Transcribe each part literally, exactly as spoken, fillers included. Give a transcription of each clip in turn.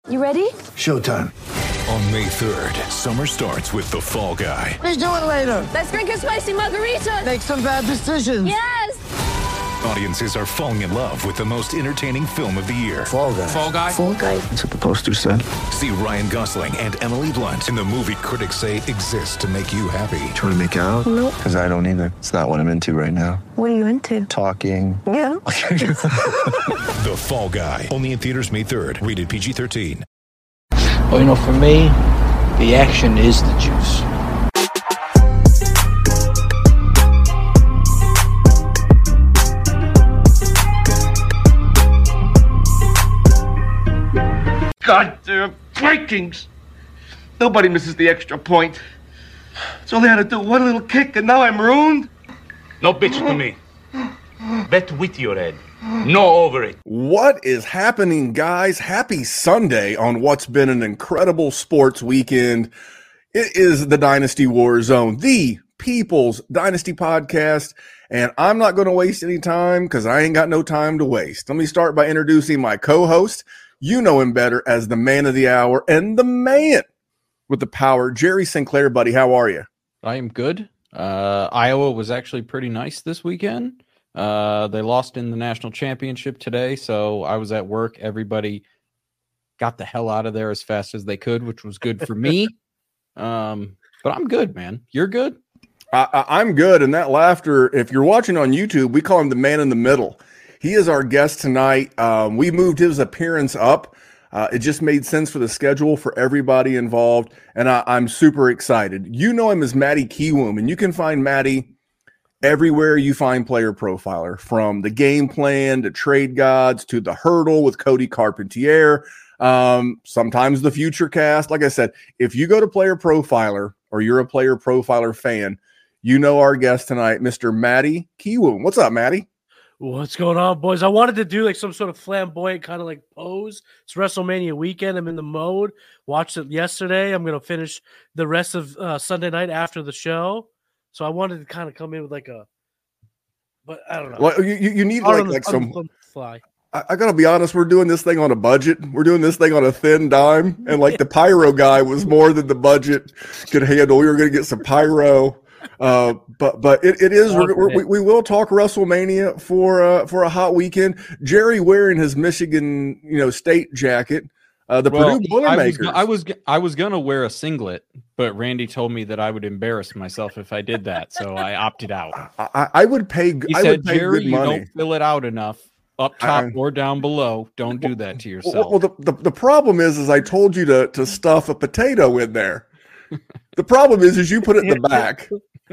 You ready? Showtime. On May third, summer starts with The Fall Guy. Let's do it later. Let's drink a spicy margarita. Make some bad decisions. Yes! Audiences are falling in love with the most entertaining film of the year. Fall Guy. Fall Guy? Fall Guy. That's what the poster said. See Ryan Gosling and Emily Blunt in the movie critics say exists to make you happy. Trying to make it out? Nope. Because I don't either. It's not what I'm into right now. What are you into? Talking. Yeah. The Fall Guy. Only in theaters May third. Rated P G thirteen. Well, you know, for me, the action is the juice. Goddamn Vikings! Nobody misses the extra point. It's only had to do one little kick, and now I'm ruined. No bitch to me. Bet with your head. No over it. What is happening, guys? Happy Sunday on what's been an incredible sports weekend. It is the Dynasty War Zone, the People's Dynasty podcast, and I'm not going to waste any time because I ain't got no time to waste. Let me start by introducing my co-host. You know him better as the man of the hour and the man with the power, Jerry Sinclair. Buddy, how are you? I am good. Uh, Iowa was actually pretty nice this weekend. Uh, they lost in the national championship today, so I was at work. Everybody got the hell out of there as fast as they could, which was good for me. Um, but I'm good, man. You're good? I, I, I'm good. And that laughter, if you're watching on YouTube, we call him the man in the middle. He is our guest tonight. Um, we moved his appearance up. Uh, it just made sense for the schedule for everybody involved, and I, I'm super excited. You know him as Matty Kiwoom, and you can find Matty everywhere you find Player Profiler, from the game plan to trade gods to the hurdle with Cody Carpentier, um, sometimes the future cast. Like I said, if you go to Player Profiler or you're a Player Profiler fan, you know our guest tonight, Mister Matty Kiwoom. What's up, Matty? What's going on, boys? I wanted to do like some sort of flamboyant kind of like pose. It's WrestleMania weekend. I'm in the mode. Watched it yesterday. I'm going to finish the rest of uh, Sunday night after the show. So I wanted to kind of come in with like a, but I don't know. Well, you, you need like, the, like some fly. I, I got to be honest. We're doing this thing on a budget. We're doing this thing on a thin dime. And like the pyro guy was more than the budget could handle. We were going to get some pyro. Uh, but but it, it is we're, we're, we we will talk WrestleMania for uh, for a hot weekend. Jerry wearing his Michigan you know State jacket. Uh, the well, Purdue Boilermakers. I was, I was I was gonna wear a singlet, but Randy told me that I would embarrass myself if I did that, so I opted out. I, I would pay. He I said, would pay Jerry, good you money. don't fill it out enough up top I, or down below. Don't do that to yourself. Well, well the, the the problem is, is I told you to to stuff a potato in there. The problem is, is you put it in the back.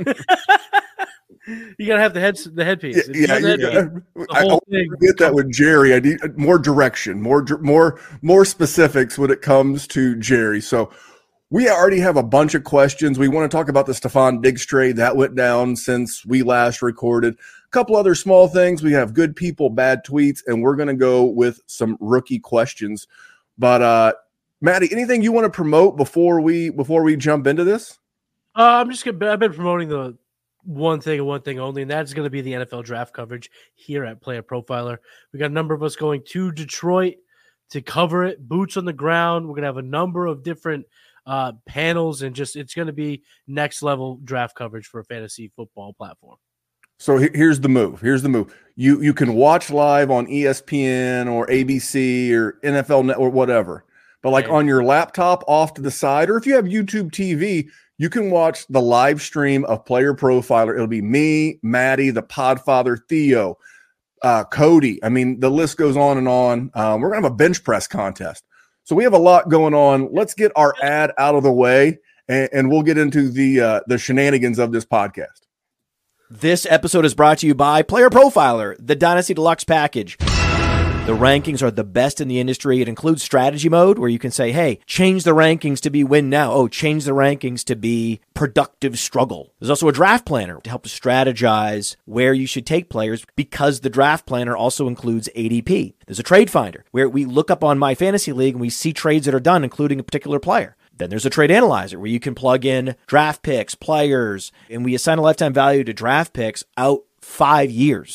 You gotta have the head the headpiece. Yeah, yeah, headpiece, yeah. I, I get that with Jerry. I need more direction, more more more specifics when it comes to Jerry. So we already have a bunch of questions. We want to talk about the Stefon Diggs trade that went down since we last recorded. A couple other small things. We have good people, bad tweets, and we're going to go with some rookie questions. But uh, Matty, anything you want to promote before we before we jump into this? Uh, I'm just gonna. I've been promoting the one thing and one thing only, and that's going to be the N F L draft coverage here at Player Profiler. We got a number of us going to Detroit to cover it, boots on the ground. We're going to have a number of different uh, panels, and just it's going to be next level draft coverage for a fantasy football platform. So here's the move. Here's the move. You you can watch live on E S P N or A B C or N F L Net or whatever, but like on your laptop off to the side, or if you have YouTube T V, you can watch the live stream of Player Profiler. It'll be me, Matty, the Podfather, Theo, uh, Cody. I mean, the list goes on and on. Um, we're going to have a bench press contest. So we have a lot going on. Let's get our ad out of the way, and, and we'll get into the uh, the shenanigans of this podcast. This episode is brought to you by Player Profiler, the Dynasty Deluxe package. The rankings are the best in the industry. It includes strategy mode where you can say, hey, change the rankings to be win now. Oh, change the rankings to be productive struggle. There's also a draft planner to help strategize where you should take players because the draft planner also includes A D P. There's a trade finder where we look up on My Fantasy League and we see trades that are done, including a particular player. Then there's a trade analyzer where you can plug in draft picks, players, and we assign a lifetime value to draft picks out five years.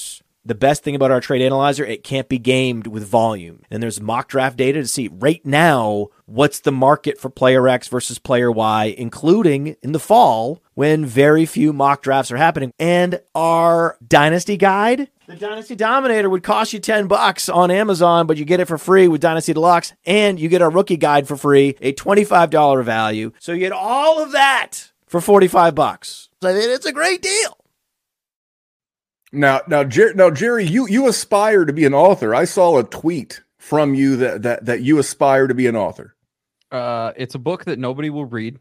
The best thing about our trade analyzer, it can't be gamed with volume. And there's mock draft data to see right now what's the market for player X versus player Y, including in the fall when very few mock drafts are happening. And our Dynasty Guide, the Dynasty Dominator, would cost you ten bucks on Amazon, but you get it for free with Dynasty Deluxe, and you get our rookie guide for free, a twenty-five dollars value. So you get all of that for forty-five bucks. I mean, it's a great deal. Now, now, Jer- now, Jerry, you you aspire to be an author. I saw a tweet from you that that that you aspire to be an author. Uh, it's a book that nobody will read.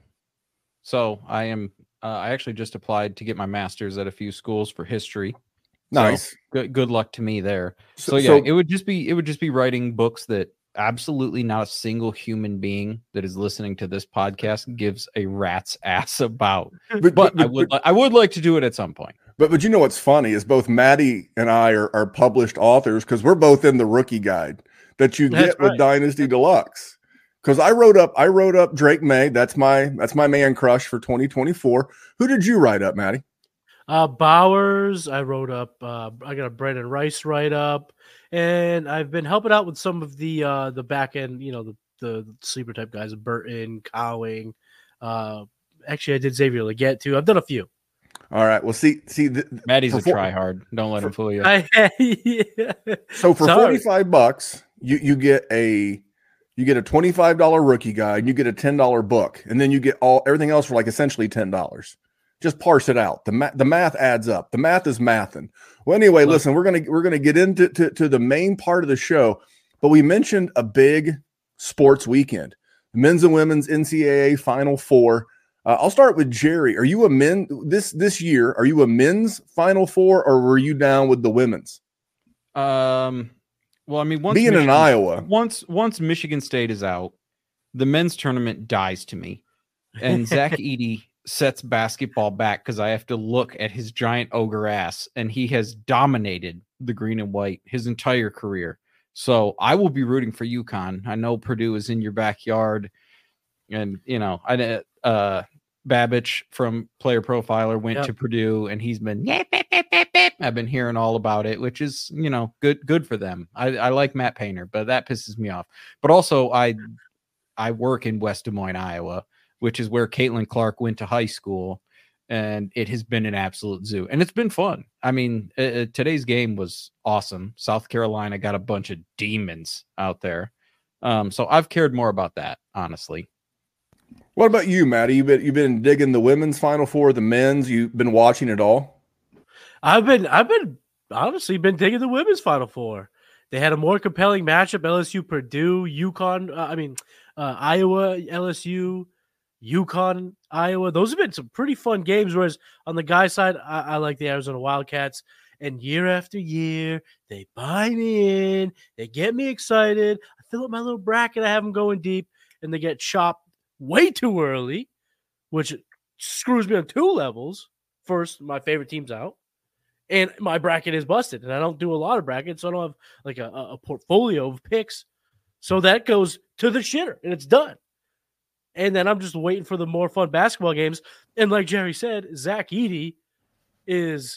So I am. Uh, I actually just applied to get my master's at a few schools for history. Nice. So good. Good luck to me there. So, So- yeah, so- it would just be. It would just be writing books that absolutely not a single human being that is listening to this podcast gives a rat's ass about. But, But I but- would. li- I would like to do it at some point. But but you know what's funny is both Maddie and I are, are published authors because we're both in the rookie guide that you That's get with right. Dynasty Deluxe. Because I wrote up I wrote up Drake May. That's my that's my man crush for twenty twenty-four. Who did you write up, Maddie? Uh, Bowers, I wrote up. Uh, I got a Brandon Rice write up, and I've been helping out with some of the uh, the back end, you know, the the sleeper type guys, Burton, Cowing. Uh, actually, I did Xavier Leggett too. I've done a few. All right. Well, see see the, Maddie's a for- try hard. Don't let him fool you. I, yeah. So for Sorry. forty-five bucks, you you get a you get a twenty-five dollars rookie guide, and you get a ten dollars book, and then you get all everything else for like essentially ten dollars. Just parse it out. The ma- the math adds up. The math is mathing. Well, anyway, listen, we're gonna we're gonna get into to, to the main part of the show, but we mentioned a big sports weekend, the men's and women's N C double A Final Four. Uh, I'll start with Jerry. Are you a men this this year? Are you a men's Final Four, or were you down with the women's? Um, well, I mean, once Being in Michigan- Iowa. once once Michigan State is out, the men's tournament dies to me, and Zach Edey sets basketball back because I have to look at his giant ogre ass, and he has dominated the green and white his entire career. So I will be rooting for UConn. I know Purdue is in your backyard, and you know, I uh. Babbage from Player Profiler went Yep. to Purdue, and he's been yep, yep, yep, yep, yep. I've been hearing all about it, which is, you know, good good for them. I, I like Matt Painter, but that pisses me off. But also, I I work in West Des Moines, Iowa, which is where Caitlin Clark went to high school, and it has been an absolute zoo, and it's been fun. I mean, uh, today's game was awesome. South Carolina got a bunch of demons out there, um, so I've cared more about that, honestly. What about you, Maddie? You've been you've been digging the women's Final Four, the men's. You've been watching it all. I've been I've been honestly been digging the women's Final Four. They had a more compelling matchup: L S U, Purdue, UConn. Uh, I mean, uh, Iowa, L S U, UConn, Iowa. Those have been some pretty fun games. Whereas on the guy side, I, I like the Arizona Wildcats. And year after year, they buy me in. They get me excited. I fill up my little bracket. I have them going deep, and they get chopped way too early, which screws me on two levels. First, my favorite team's out, and my bracket is busted, and I don't do a lot of brackets, so I don't have like a, a portfolio of picks. So that goes to the shitter, and it's done. And then I'm just waiting for the more fun basketball games. And like Jerry said, Zach Edey is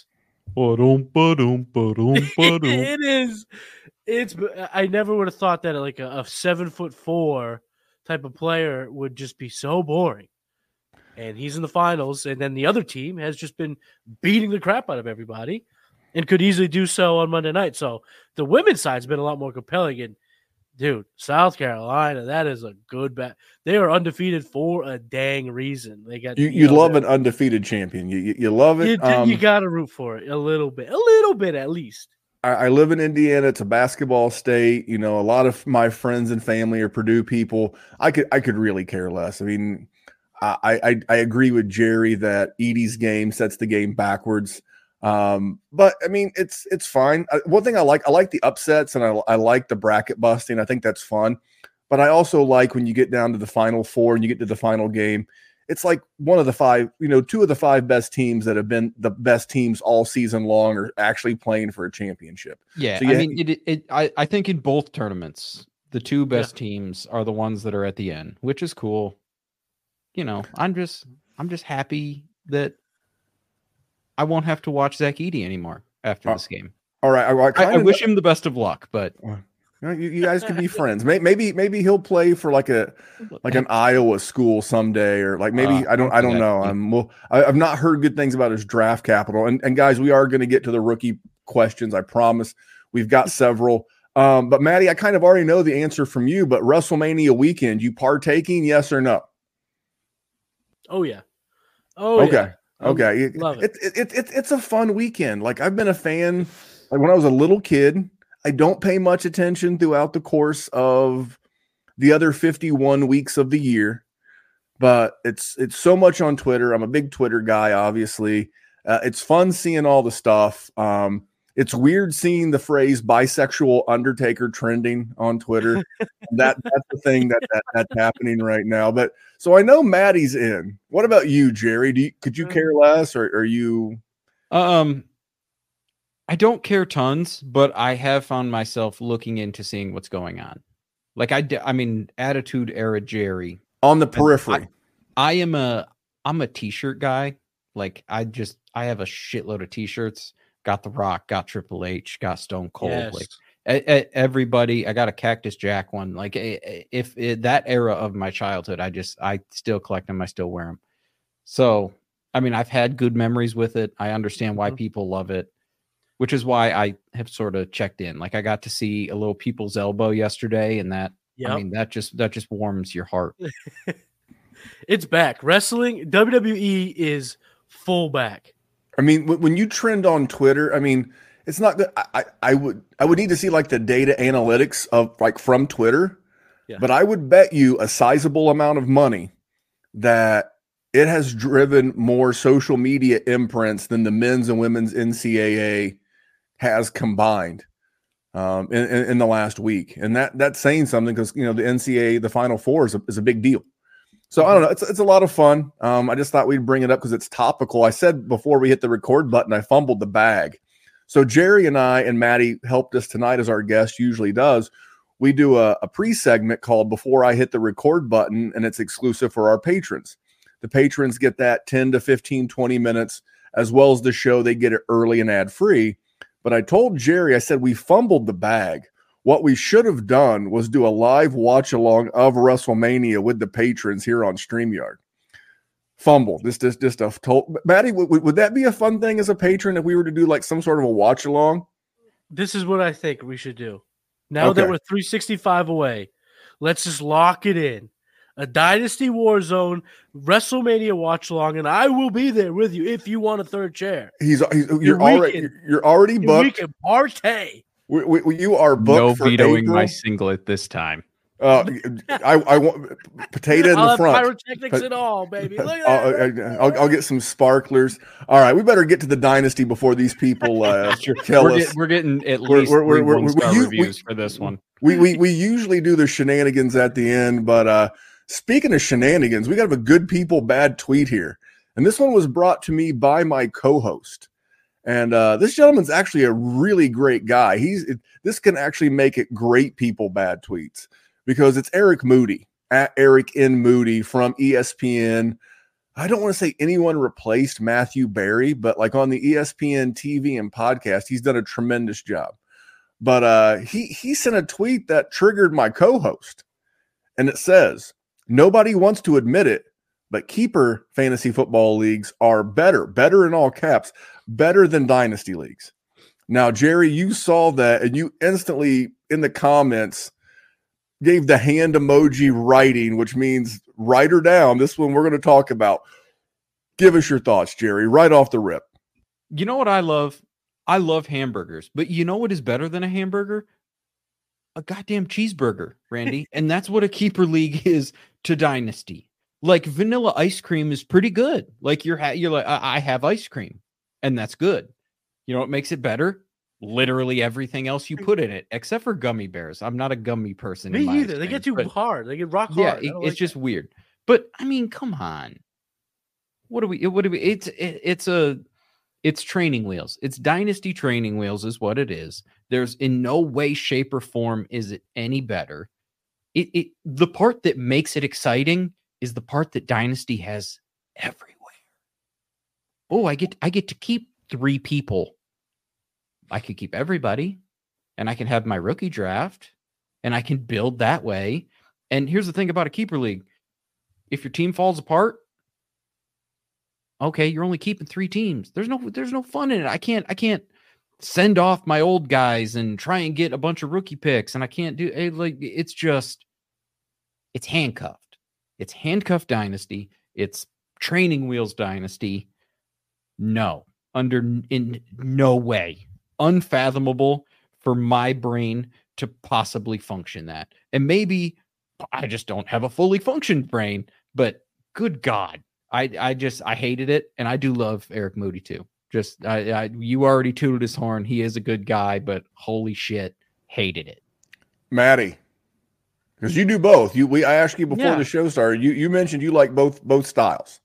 it is it's I never would have thought that like a, a seven foot four type of player would just be so boring. And he's in the finals, and then the other team has just been beating the crap out of everybody and could easily do so on Monday night. So the women's side's been a lot more compelling. And dude, South Carolina, that is a good bet. They are undefeated for a dang reason. They got You you know, love the- an undefeated champion. You you, you love it. You, do- Um, you got to root for it a little bit, a little bit at least. I, I live in Indiana. It's a basketball state. You know, a lot of my friends and family are Purdue people. I could I could really care less. I mean, I I, I agree with Jerry that Edey's game sets the game backwards. Um, but I mean, it's it's fine. I, one thing I like, I like the upsets, and I I like the bracket busting. I think that's fun. But I also like when you get down to the Final Four and you get to the final game. It's like one of the five, you know, two of the five best teams that have been the best teams all season long are actually playing for a championship. Yeah, So I you- mean, it, it. I, I think in both tournaments, the two best teams are the ones that are at the end, which is cool. You know, I'm just, I'm just happy that I won't have to watch Zach Edey anymore after Uh, this game. All right. I, I, I, I wish him the best of luck, but you, know, you, you guys could be friends. Maybe, maybe, maybe he'll play for like a like an Iowa school someday, or like maybe uh, I don't I don't know. I'm well. I, I've not heard good things about his draft capital. And and guys, we are going to get to the rookie questions. I promise. We've got several. Um, but Maddie, I kind of already know the answer from you. But WrestleMania weekend, you partaking? Yes or no? Oh yeah. Oh okay. yeah. Okay. Um, love it. It, it, it, it. It's a fun weekend. Like I've been a fan. Like when I was a little kid, I don't pay much attention throughout the course of the other fifty-one weeks of the year, but it's it's so much on Twitter. I'm a big Twitter guy, obviously. Uh, it's fun seeing all the stuff. Um, it's weird seeing the phrase bisexual Undertaker trending on Twitter. that that's the thing that, that that's happening right now. But so I know Maddie's in. What about you, Jerry? Do you, could you care less, or are you? Um, I don't care tons, but I have found myself looking into seeing what's going on. Like I, I mean, Attitude Era Jerry on the periphery. I, I am a, I'm a t-shirt guy. Like I just, I have a shitload of t-shirts. Got The Rock, got Triple H, got Stone Cold. Yes. Like a, a, everybody, I got a Cactus Jack one. Like a, if it, that era of my childhood, I just, I still collect them. I still wear them. So, I mean, I've had good memories with it. I understand why mm-hmm. people love it, which is why I have sort of checked in. Like I got to see a little People's Elbow yesterday, and that, yep. I mean, that just, that just warms your heart. It's back. Wrestling, W W E is full back. I mean, when you trend on Twitter, I mean, it's not that I, I would I would need to see like the data analytics of like from Twitter, yeah. but I would bet you a sizable amount of money that it has driven more social media imprints than the men's and women's N C double A has combined um, in, in, in the last week. And that that's saying something because, you know, the N C double A, the Final Four is a, is a big deal. So I don't know. It's it's a lot of fun. Um, I just thought we'd bring it up because it's topical. I said before we hit the record button, I fumbled the bag. So Jerry and I and Maddie helped us tonight, as our guest usually does. We do a, a pre-segment called Before I Hit the Record Button, and it's exclusive for our patrons. The patrons get that ten to fifteen, twenty minutes, as well as the show. They get it early and ad-free. But I told Jerry, I said, we fumbled the bag. What we should have done was do a live watch along of WrestleMania with the patrons here on StreamYard. Fumble. This just just a told Maddie, would, would that be a fun thing as a patron if we were to do like some sort of a watch along? This is what I think we should do. Now okay. that we're three sixty-five away, let's just lock it in. A Dynasty Warzone WrestleMania watch along, and I will be there with you if you want a third chair. He's, he's you're already you're already booked. We can partay. We, we, you are booked. No for vetoing April. my singlet this time. Uh, I, I want potato in I'll the have front. Pyrotechnics and all, baby. Look at I'll, that. I'll, I'll get some sparklers. All right, we better get to the Dynasty before these people uh, kill we're us. Get, we're getting at least we're, we're, we're, one-star we, reviews we, for this one. We, we we usually do the shenanigans at the end, but uh, speaking of shenanigans, we got a good people bad tweet here, and this one was brought to me by my co-host. And uh, this gentleman's actually a really great guy. He's it, this can actually make it great people bad tweets because it's Eric Moody at Eric N Moody from E S P N. I don't want to say anyone replaced Matthew Berry, but like on the E S P N T V and podcast, he's done a tremendous job. But uh, he he sent a tweet that triggered my co-host, and it says, "Nobody wants to admit it, but keeper fantasy football leagues are better, better in all caps." Better than dynasty leagues. Now, Jerry, you saw that and you instantly in the comments gave the hand emoji writing, which means write her down. This one we're going to talk about. Give us your thoughts, Jerry, right off the rip. You know what I love? I love hamburgers, but you know what is better than a hamburger? A goddamn cheeseburger, Randy. And that's what a keeper league is to dynasty. Like vanilla ice cream is pretty good. Like you're, ha- you're like, I-, I have ice cream. And that's good. You know what makes it better? Literally everything else you put in it, except for gummy bears. I'm not a gummy person. Me in my either. They get too but, hard. They get rock yeah, hard. Yeah, it, like it's just that. weird. But I mean, come on. What do we? What do we? It's it, it's a it's training wheels. It's dynasty training wheels is what it is. There's in no way, shape, or form is it any better. It it the part that makes it exciting is the part that dynasty has everywhere. Oh, I get I get to keep three people I could keep everybody, and I can have my rookie draft, and I can build that way. And here's the thing about a keeper league. If your team falls apart, okay, you're only keeping three teams. There's no there's no fun in it. I can't I can't send off my old guys and try and get a bunch of rookie picks, and I can't do it. Like, it's just it's handcuffed. It's handcuffed dynasty. It's training wheels dynasty. No, under in no way, unfathomable for my brain to possibly function that. And maybe I just don't have a fully functioned brain, but good God, I I just I hated it, and I do love Eric Moody too. Just I, I you already tooted his horn. He is a good guy, but holy shit, hated it. Maddie, because you do both. You we I asked you before Yeah. the show started. You you mentioned you like both both styles.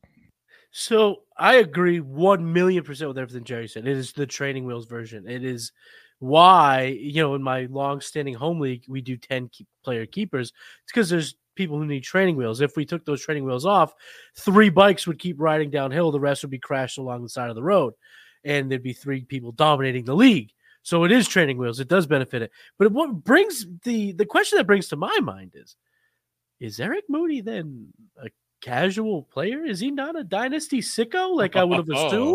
So I agree one million percent with everything Jerry said. It is the training wheels version. It is why, you know, in my long-standing home league, we do ten keep player keepers. It's because there's people who need training wheels. If we took those training wheels off, three bikes would keep riding downhill. The rest would be crashed along the side of the road, and there'd be three people dominating the league. So it is training wheels. It does benefit it. But what brings the the question that brings to my mind is, is Eric Moody then a casual player? Is he not a dynasty sicko like I would have assumed?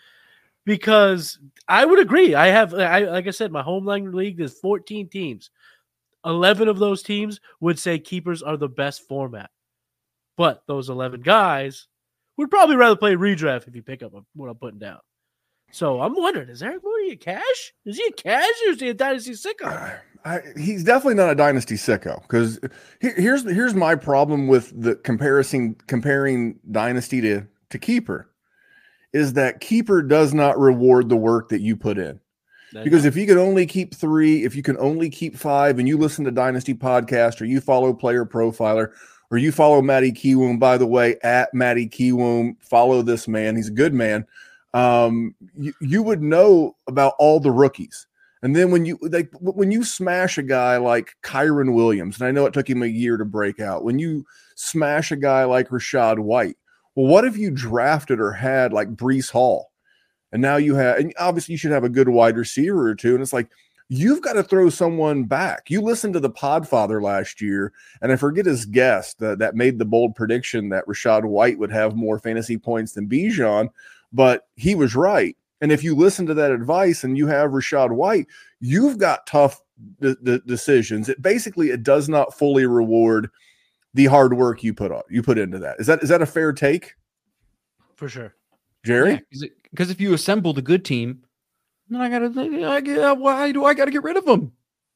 Because I would agree. I have, I like I said, my homeland league is fourteen teams. eleven of those teams would say keepers are the best format. But those eleven guys would probably rather play redraft if you pick up what I'm putting down. So I'm wondering, is Eric Moody a cash? Is he a cash or is he a dynasty sicko? I, he's definitely not a dynasty sicko, because here, here's here's my problem with the comparison comparing dynasty to to keeper, is that keeper does not reward the work that you put in. Because if you can only keep three, if you can only keep five, and you listen to Dynasty Podcast, or you follow Player Profiler, or you follow Matty Kiwoom, by the way, at Matty Kiwoom, follow this man. He's a good man. Um, you, you would know about all the rookies. And then when you like when you smash a guy like Kyron Williams, and I know it took him a year to break out, when you smash a guy like Rashad White, well, what if you drafted or had like Breece Hall? And now you have, and obviously you should have a good wide receiver or two. And it's like, you've got to throw someone back. You listened to the Podfather last year, and I forget his guest that, that made the bold prediction that Rashad White would have more fantasy points than Bijan, but he was right. And if you listen to that advice and you have Rashad White, you've got tough d- d- decisions. It basically, it does not fully reward the hard work you put on, you put into that. Is that, is that a fair take? For sure. Jerry? Because yeah, if you assembled a good team, then I gotta. I get, why do I got to get rid of them?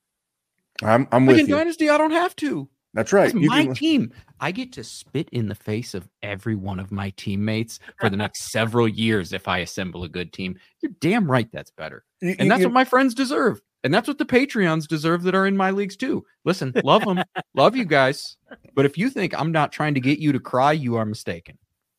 I'm I'm like with in you. Dynasty, I don't have to. That's right. That's You my can... team. I get to spit in the face of every one of my teammates for the next several years if I assemble a good team. You're damn right. That's better, you, and that's you... what my friends deserve, and that's what the Patreons deserve that are in my leagues too. Listen, love them, love you guys, but if you think I'm not trying to get you to cry, you are mistaken.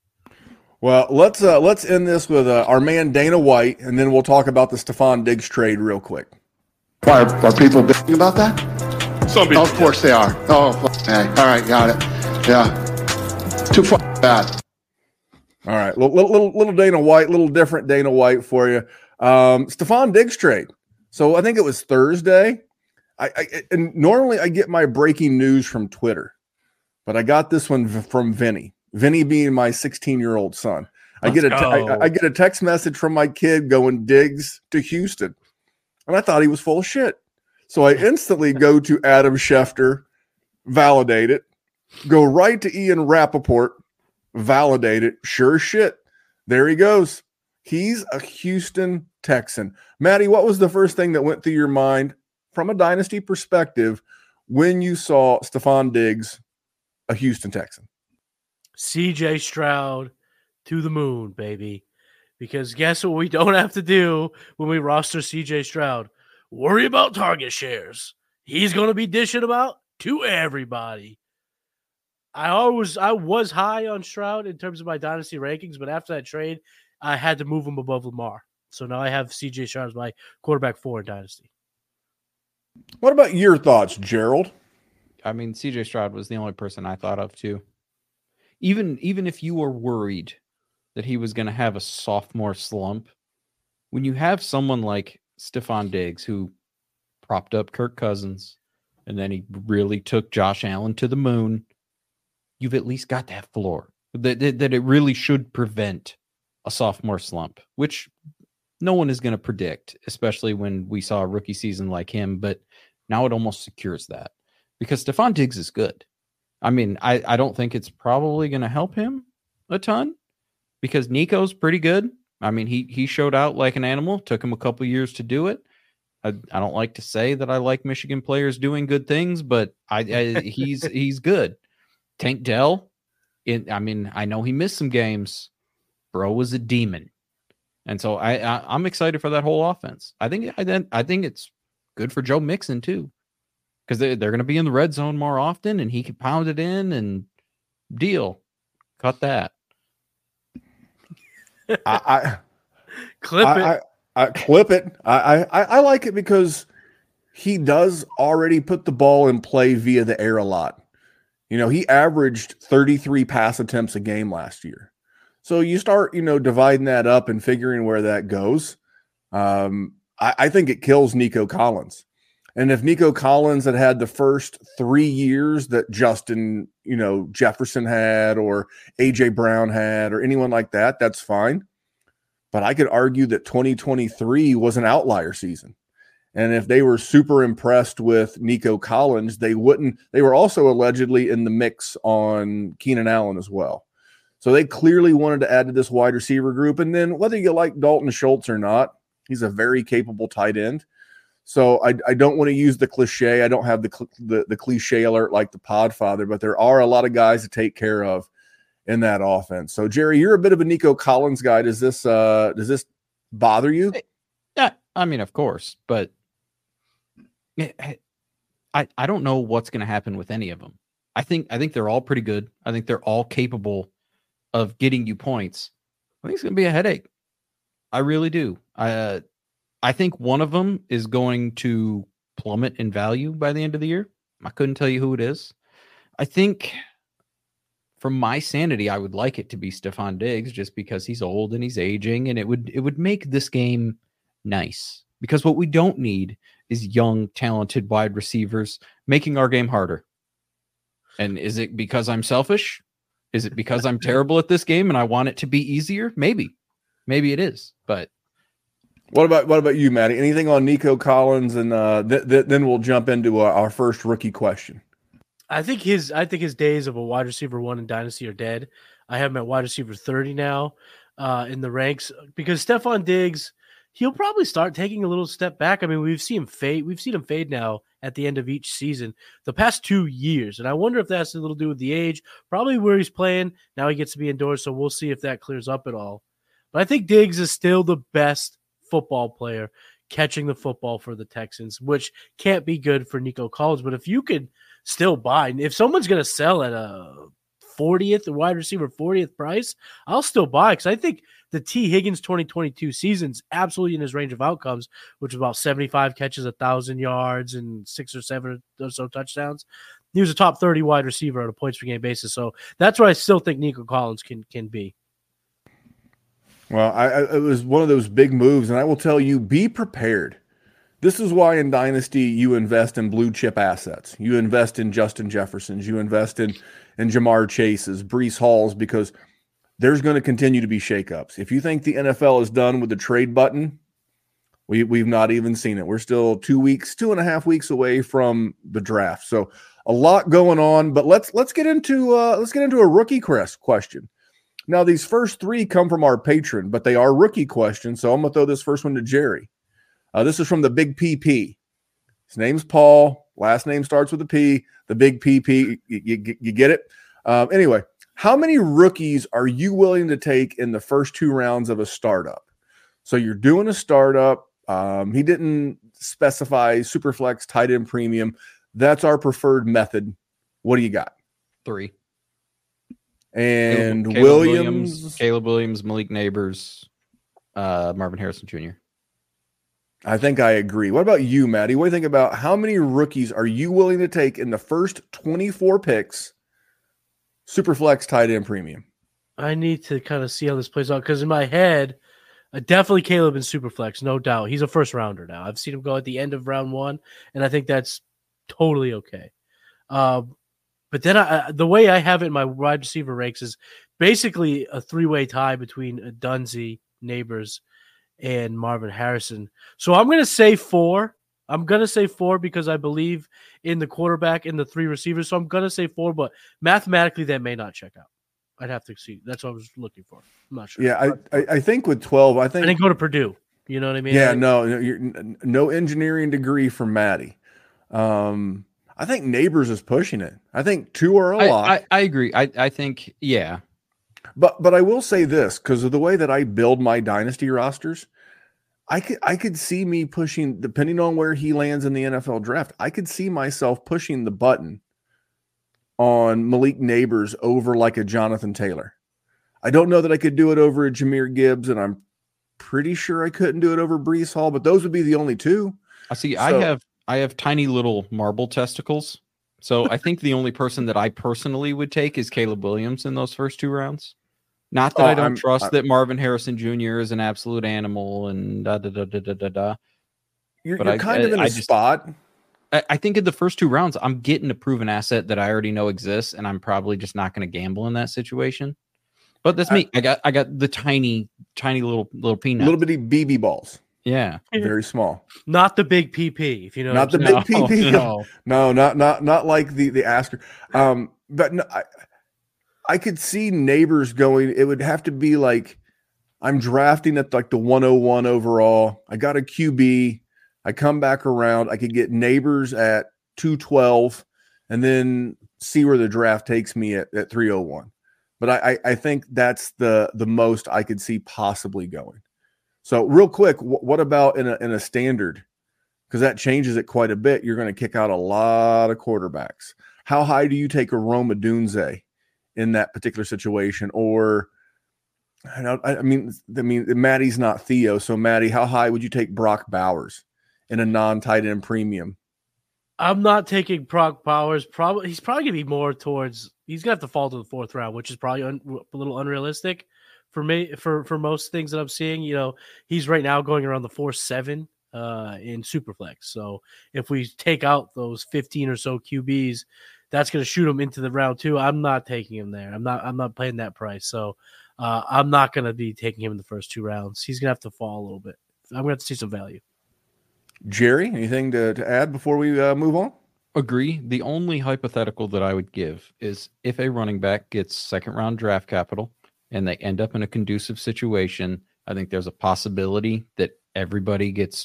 Well, let's uh, let's end this with uh, our man Dana White, and then we'll talk about the Stephon Diggs trade real quick. Why, are, are people bitching about that? Some people. Oh, of course they are. Oh, okay. All right, got it. Yeah. Too far bad. All right, little, little little Dana White, little different Dana White for you. Um, Stephon Diggs trade. So I think it was Thursday. I, I and normally I get my breaking news from Twitter, but I got this one from Vinny. Vinny being my sixteen-year-old son. I Let's get a te- go. I, I get a text message from my kid going Diggs to Houston, and I thought he was full of shit. So I instantly go to Adam Schefter, validate it, go right to Ian Rappaport, validate it. Sure shit. There he goes. He's a Houston Texan. Maddie, what was the first thing that went through your mind from a dynasty perspective when you saw Stephon Diggs, a Houston Texan? C J Stroud to the moon, baby. Because guess what we don't have to do when we roster C J Stroud? Worry about target shares. He's going to be dishing them out to everybody. I always I was high on Stroud in terms of my dynasty rankings, but after that trade, I had to move him above Lamar. So now I have C J Stroud as my quarterback four in dynasty. What about your thoughts, Gerald? I mean, C J Stroud was the only person I thought of too. Even even if you were worried that he was going to have a sophomore slump, when you have someone like Stephon Diggs, who propped up Kirk Cousins, and then he really took Josh Allen to the moon, you've at least got that floor that, that, that it really should prevent a sophomore slump, which no one is going to predict, especially when we saw a rookie season like him. But now it almost secures that because Stephon Diggs is good. I mean, I, I don't think it's probably going to help him a ton because Nico's pretty good. I mean, he he showed out like an animal. Took him a couple years to do it. I, I don't like to say that I like Michigan players doing good things, but I, I he's he's good. Tank Dell, in, I mean, I know he missed some games. Bro was a demon. And so I, I I'm excited for that whole offense. I think I I think it's good for Joe Mixon too, because they they're going to be in the red zone more often, and he can pound it in and deal. Cut that. I, I clip I, it. I, I clip it. I, I I like it because he does already put the ball in play via the air a lot. You know, he averaged thirty-three pass attempts a game last year. So you start, you know, dividing that up and figuring where that goes. Um, I, I think it kills Nico Collins. And if Nico Collins had had the first three years that Justin, you know, Jefferson had or A J Brown had or anyone like that, that's fine. But I could argue that twenty twenty-three was an outlier season. And if they were super impressed with Nico Collins, they wouldn't. They were also allegedly in the mix on Keenan Allen as well. So they clearly wanted to add to this wide receiver group. And then whether you like Dalton Schultz or not, he's a very capable tight end. So I, I don't want to use the cliche. I don't have the, the the cliche alert like the Podfather, but there are a lot of guys to take care of in that offense. So Jerry, you're a bit of a Nico Collins guy. Does this uh, does this bother you? Yeah, I mean, of course, but I I don't know what's going to happen with any of them. I think I think they're all pretty good. I think they're all capable of getting you points. I think it's going to be a headache. I really do. I uh, I think one of them is going to plummet in value by the end of the year. I couldn't tell you who it is. I think for my sanity, I would like it to be Stephon Diggs just because he's old and he's aging, and it would it would make this game nice. Because what we don't need is young, talented wide receivers making our game harder. And is it because I'm selfish? Is it because I'm terrible at this game and I want it to be easier? Maybe. Maybe it is, but What about what about you, Maddie? Anything on Nico Collins, and uh, th- th- then we'll jump into our, our first rookie question. I think his I think his days of a wide receiver one in Dynasty are dead. I have him at wide receiver thirty now uh, in the ranks because Stephon Diggs, he'll probably start taking a little step back. I mean, we've seen him fade. We've seen him fade now at the end of each season the past two years, and I wonder if that's a little to do with the age. Probably where he's playing now. He gets to be indoors, so we'll see if that clears up at all. But I think Diggs is still the best football player catching the football for the Texans, which can't be good for Nico Collins. But if you could still buy, if someone's going to sell at a fortieth wide receiver fortieth price, I'll still buy because I think the T. Higgins twenty twenty-two season's absolutely in his range of outcomes, which is about seventy-five catches, a thousand yards, and six or seven or so touchdowns. He was a top thirty wide receiver on a points per game basis. So that's where I still think Nico Collins can can be. Well, I, I, it was one of those big moves, and I will tell you, be prepared. This is why in Dynasty you invest in blue chip assets. You invest in Justin Jeffersons. You invest in, in Jamar Chases, Breece Halls, because there's going to continue to be shakeups. If you think the N F L is done with the trade button, we, we've not even seen it. We're still two weeks, two and a half weeks away from the draft. So a lot going on, but let's let's get into uh, let's get into a rookie question. Now, these first three come from our patron, but they are rookie questions, so I'm going to throw this first one to Jerry. Uh, this is from the Big P P. His name's Paul. Last name starts with a P. The Big P P. You, you, you get it? Um, anyway, how many rookies are you willing to take in the first two rounds of a startup? So you're doing a startup. Um, he didn't specify Superflex tight end premium. That's our preferred method. What do you got? Three. And Caleb Williams, Williams, Caleb Williams, Malik Neighbors, uh, Marvin Harrison Junior I think I agree. What about you, Maddie? What do you think about how many rookies are you willing to take in the first twenty-four picks, Superflex tight end premium? I need to kind of see how this plays out because in my head, Uh, definitely Caleb in Superflex, no doubt. He's a first rounder now. I've seen him go at the end of round one, and I think that's totally okay. Uh, but then I, I, the way I have it in my wide receiver ranks is basically a three-way tie between Dunze, Neighbors, and Marvin Harrison. So I'm going to say four. I'm going to say four because I believe in the quarterback and the three receivers. So I'm going to say four, but mathematically that may not check out. I'd have to see. That's what I was looking for. I'm not sure. Yeah, I, I, I think with twelve, I think. I didn't go to Purdue. You know what I mean? Yeah, like, no, you're, no engineering degree from Maddie. Um, I think Neighbors is pushing it. I think two are a I, lot. I, I agree. I, I think, yeah. But but I will say this, because of the way that I build my dynasty rosters, I could I could see me pushing, depending on where he lands in the N F L draft, I could see myself pushing the button on Malik Neighbors over like a Jonathan Taylor. I don't know that I could do it over a Jahmyr Gibbs, and I'm pretty sure I couldn't do it over Breece Hall, but those would be the only two. I see. So, I have I have tiny little marble testicles. So I think the only person that I personally would take is Caleb Williams in those first two rounds. Not that oh, I don't I'm, trust I'm, that Marvin Harrison Junior is an absolute animal and da da da da da da. da. You're, but you're I, kind I, of in I a just, spot. I, I think in the first two rounds, I'm getting a proven asset that I already know exists, and I'm probably just not going to gamble in that situation. But that's me. I, I got I got the tiny, tiny little little peanut, little bitty B B balls. Yeah, very small. Not the big P P, if you know. Not the saying. big no, P P. No. no, not not not like the the Asker. Um, but no, I, I could see Neighbors going. It would have to be like I'm drafting at like the one oh one overall. I got a Q B. I come back around. I could get Neighbors at two twelve, and then see where the draft takes me at, at three oh one. But I, I think that's the the most I could see possibly going. So real quick, wh- what about in a in a standard? Because that changes it quite a bit. You're going to kick out a lot of quarterbacks. How high do you take a Rome Odunze in that particular situation? Or I, don't, I mean, I mean, Maddie's not Theo, so Maddie, how high would you take Brock Bowers in a non-tight end premium? I'm not taking Brock Bowers. Probably he's probably gonna be more towards. He's gonna have to fall to the fourth round, which is probably un, a little unrealistic for me. For for most things that I'm seeing, you know, he's right now going around the four seven uh, in Superflex. So if we take out those fifteen or so Q Bs, that's gonna shoot him into the round two. I'm not taking him there. I'm not. I'm not playing that price. So uh, I'm not gonna be taking him in the first two rounds. He's gonna have to fall a little bit. I'm gonna have to see some value. Jerry, anything to, to add before we uh, move on? Agree. The only hypothetical that I would give is if a running back gets second round draft capital and they end up in a conducive situation, I think there's a possibility that everybody gets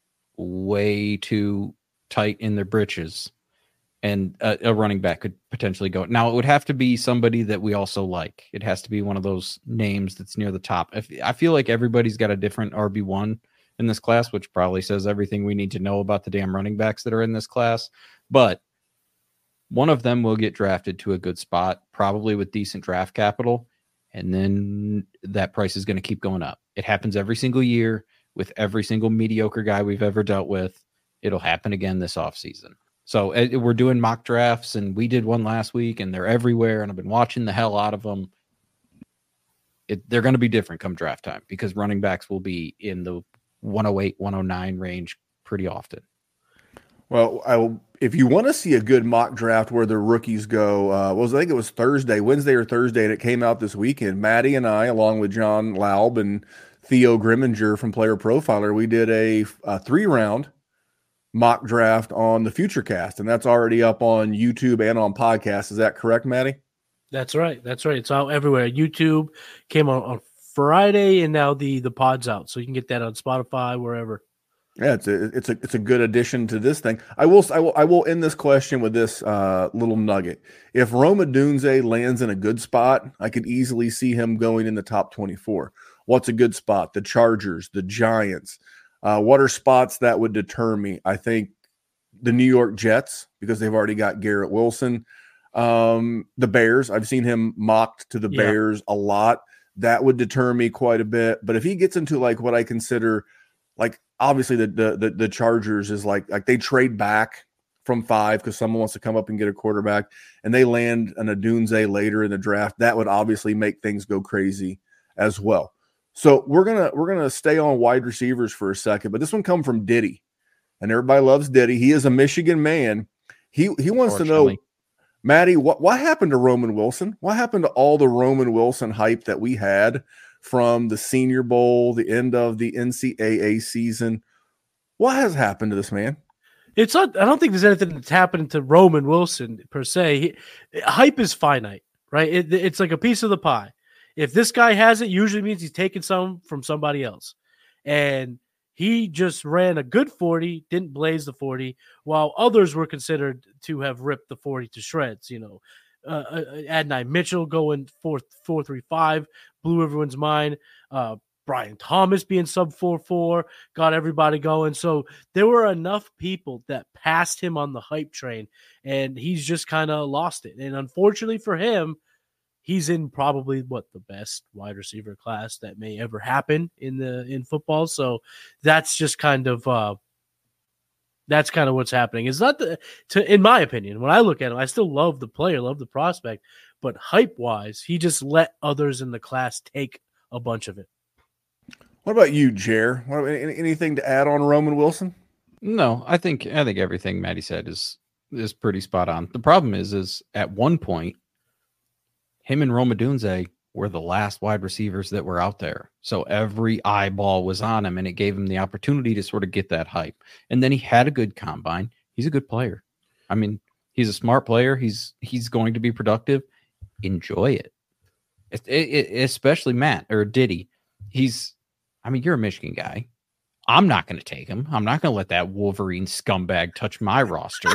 way too tight in their britches and a, a running back could potentially go. Now, it would have to be somebody that we also like. It has to be one of those names that's near the top. If, I feel like everybody's got a different R B one in this class, which probably says everything we need to know about the damn running backs that are in this class. But one of them will get drafted to a good spot, probably with decent draft capital. And then that price is going to keep going up. It happens every single year with every single mediocre guy we've ever dealt with. It'll happen again this offseason. So uh, we're doing mock drafts, and we did one last week, and they're everywhere, and I've been watching the hell out of them. It, they're going to be different come draft time because running backs will be in the one oh eight, one oh nine range pretty often. Well, I will, if you want to see a good mock draft where the rookies go, uh, well, I think it was Thursday, Wednesday or Thursday, and it came out this weekend. Maddie and I, along with John Laub and Theo Grimminger from Player Profiler, we did a, a three-round mock draft on the Futurecast, and that's already up on YouTube and on podcast. Is that correct, Maddie? That's right. That's right. It's out everywhere. YouTube came on, on Friday, and now the the pod's out, so you can get that on Spotify, wherever. Yeah, it's a it's a it's a good addition to this thing. I will I will I will end this question with this uh, little nugget. If Rome Odunze lands in a good spot, I could easily see him going in the top twenty-four. What's a good spot? The Chargers, the Giants. Uh, what are spots that would deter me? I think the New York Jets, because they've already got Garrett Wilson. Um, the Bears, I've seen him mocked to the Yeah. Bears a lot. That would deter me quite a bit. But if he gets into like what I consider, like obviously the the the, the Chargers is like like they trade back from five because someone wants to come up and get a quarterback, and they land an Odunze later in the draft, that would obviously make things go crazy as well. So we're gonna we're gonna stay on wide receivers for a second, but this one come from Diddy, and everybody loves Diddy. He is a Michigan man. He he wants to know, Maddie, what what happened to Roman Wilson? What happened to all the Roman Wilson hype that we had from the Senior Bowl, the end of the N C double A season? What has happened to this man? It's not. I don't think there's anything that's happened to Roman Wilson per se. He, hype is finite, right? It, it's like a piece of the pie. If this guy has it, usually means he's taking some from somebody else. And he just ran a good forty, didn't blaze the forty, while others were considered to have ripped the forty to shreds. You know, uh, Adonai Mitchell going four four three five blew everyone's mind. Uh, Brian Thomas being sub four four got everybody going. So there were enough people that passed him on the hype train, and he's just kind of lost it. And unfortunately for him, he's in probably what the best wide receiver class that may ever happen in the in football. So that's just kind of uh, that's kind of what's happening. It's not the, to in my opinion, when I look at him, I still love the player, love the prospect, but hype wise, he just let others in the class take a bunch of it. What about you, Jer? What, anything to add on Roman Wilson? No, I think I think everything Maddie said is is pretty spot on. The problem is, is at one point, him and Rome Odunze were the last wide receivers that were out there. So every eyeball was on him, and it gave him the opportunity to sort of get that hype. And then he had a good combine. He's a good player. I mean, he's a smart player. He's he's going to be productive. Enjoy it. It, it, it especially Matt or Diddy. He's, I mean, you're a Michigan guy. I'm not going to take him. I'm not going to let that Wolverine scumbag touch my roster.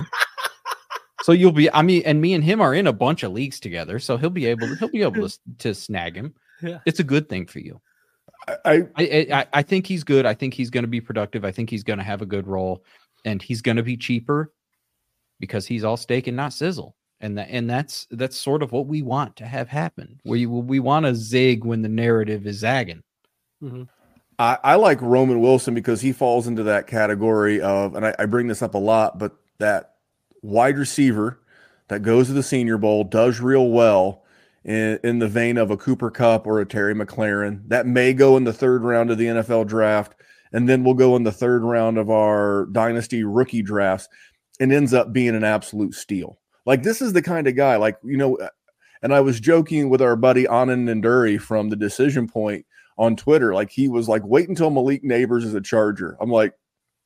So you'll be, I mean, and me and him are in a bunch of leagues together. So he'll be able to, he'll be able to, to snag him. Yeah. It's a good thing for you. I, I, I, I think he's good. I think he's going to be productive. I think he's going to have a good role, and he's going to be cheaper because he's all steak and not sizzle. And that, and that's, that's sort of what we want to have happen. We, we want to zig when the narrative is zagging. Mm-hmm. I, I like Roman Wilson because he falls into that category of, and I, I bring this up a lot, but that wide receiver that goes to the Senior Bowl does real well in, in the vein of a Cooper Kupp or a Terry McLaurin. That may go in the third round of the N F L draft, and then we'll go in the third round of our dynasty rookie drafts, and ends up being an absolute steal. Like, this is the kind of guy, like, you know, and I was joking with our buddy Anand Nanduri from the Decision Point on Twitter. Like, he was like, wait until Malik Neighbors is a Charger. I'm like,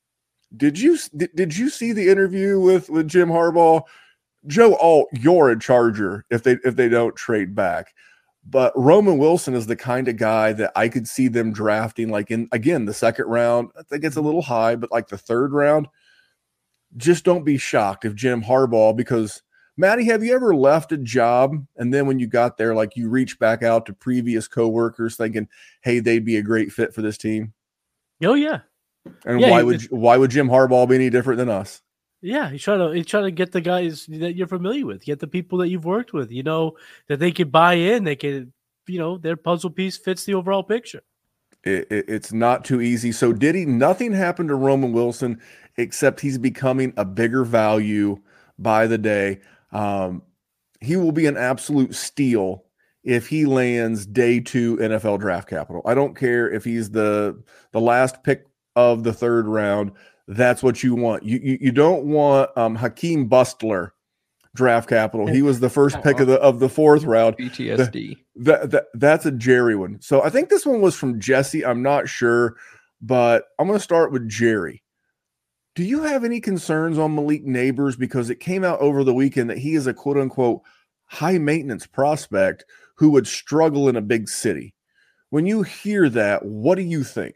did you did, did you see the interview with, with Jim Harbaugh? Joe Alt, you're a Charger if they if they don't trade back. But Roman Wilson is the kind of guy that I could see them drafting, like, in, again, the second round. I think it's a little high, but like the third round. Just don't be shocked if Jim Harbaugh, because Maddie, have you ever left a job and then when you got there, like, you reach back out to previous coworkers thinking, hey, they'd be a great fit for this team? Oh, yeah. And yeah, why he, would why would Jim Harbaugh be any different than us? Yeah, he's trying to he's trying to get the guys that you're familiar with, get the people that you've worked with, you know, that they could buy in, they could, you know, their puzzle piece fits the overall picture. It, it, it's not too easy. So did he? Nothing happened to Roman Wilson except he's becoming a bigger value by the day. Um, he will be an absolute steal if he lands day two N F L draft capital. I don't care if he's the the last pick of the third round. That's what you want. You you, you don't want um, Hakeem Bustler draft capital. He was the first pick of the of the fourth round. P T S D. That, that that's a Jerry one. So I think this one was from Jesse. I'm not sure, but I'm going to start with Jerry. Do you have any concerns on Malik Neighbors? Because it came out over the weekend that he is a quote unquote high maintenance prospect who would struggle in a big city. When you hear that, what do you think?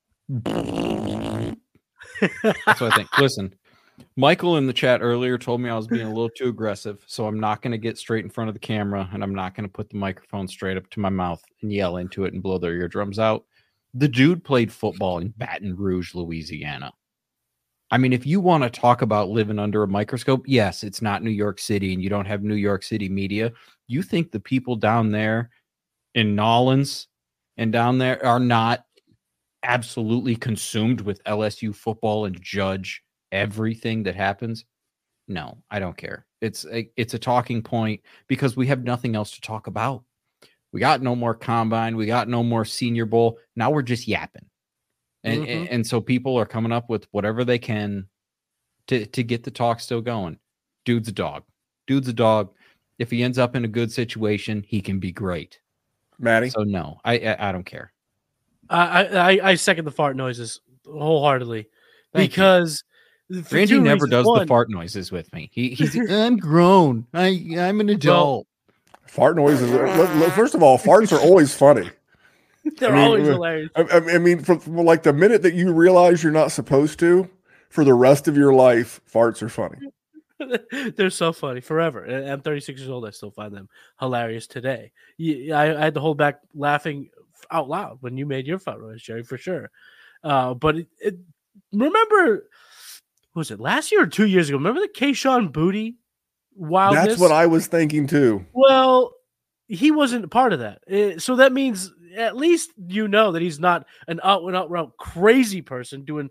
That's what I think. Listen, Michael in the chat earlier told me I was being a little too aggressive, so I'm not going to get straight in front of the camera, and I'm not going to put the microphone straight up to my mouth and yell into it and blow their eardrums out. The dude played football in Baton Rouge, Louisiana. I mean, if you want to talk about living under a microscope, yes, it's not New York City and you don't have New York City media. You think the people down there in Nolens and down there are not absolutely consumed with L S U football and judge everything that happens? No, I don't care. It's a, it's a talking point because we have nothing else to talk about. We got no more combine. We got no more Senior Bowl. Now we're just yapping. And, Mhm. and and so people are coming up with whatever they can to, to get the talk still going. Dude's a dog. Dude's a dog. If he ends up in a good situation, he can be great. Maddie? So no, I I, I don't care. I, I I second the fart noises wholeheartedly. Thank you. because for Randy two never reasons. does One, the fart noises with me. He he's I'm grown. I I'm an adult. Fart noises. look- look, First of all, farts are always funny. They're I mean, always uh, hilarious. I, I I mean, from, from like the minute that you realize you're not supposed to, for the rest of your life, farts are funny. They're so funny forever. And I'm thirty-six years old. I still find them hilarious today. You- I, I had to hold back laughing out loud when you made your fart noise, Jerry, for sure. Uh, but it, it, remember, what was it last year or two years ago? Remember the Keyshawn Booty wildness? That's what I was thinking too. Well, he wasn't a part of that. Uh, So that means at least you know that he's not an out and out route crazy person doing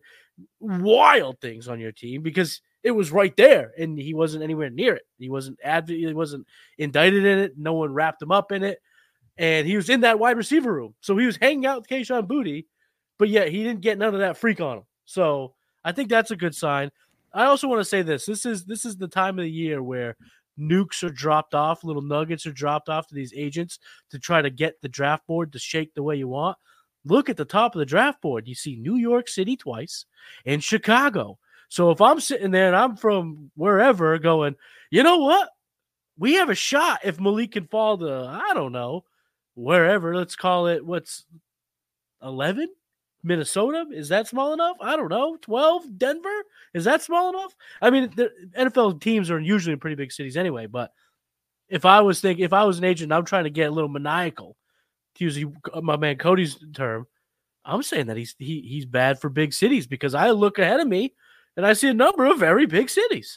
wild things on your team, because it was right there and he wasn't anywhere near it. He wasn't adv- he wasn't indicted in it. No one wrapped him up in it. And he was in that wide receiver room. So he was hanging out with Keyshawn Booty, but yet he didn't get none of that freak on him. So I think that's a good sign. I also want to say this. This is this is the time of the year where nukes are dropped off, little nuggets are dropped off to these agents to try to get the draft board to shake the way you want. Look at the top of the draft board. You see New York City twice and Chicago. So if I'm sitting there and I'm from wherever going, you know what? We have a shot if Malik can fall to, I don't know, wherever. Let's call it, what's eleven? Minnesota? Is that small enough? I don't know. twelve? Denver? Is that small enough? I mean, the N F L teams are usually in pretty big cities anyway, but if I was thinking, if I was an agent, I'm trying to get a little maniacal, to use my man Cody's term, I'm saying that he's he, he's bad for big cities, because I look ahead of me and I see a number of very big cities.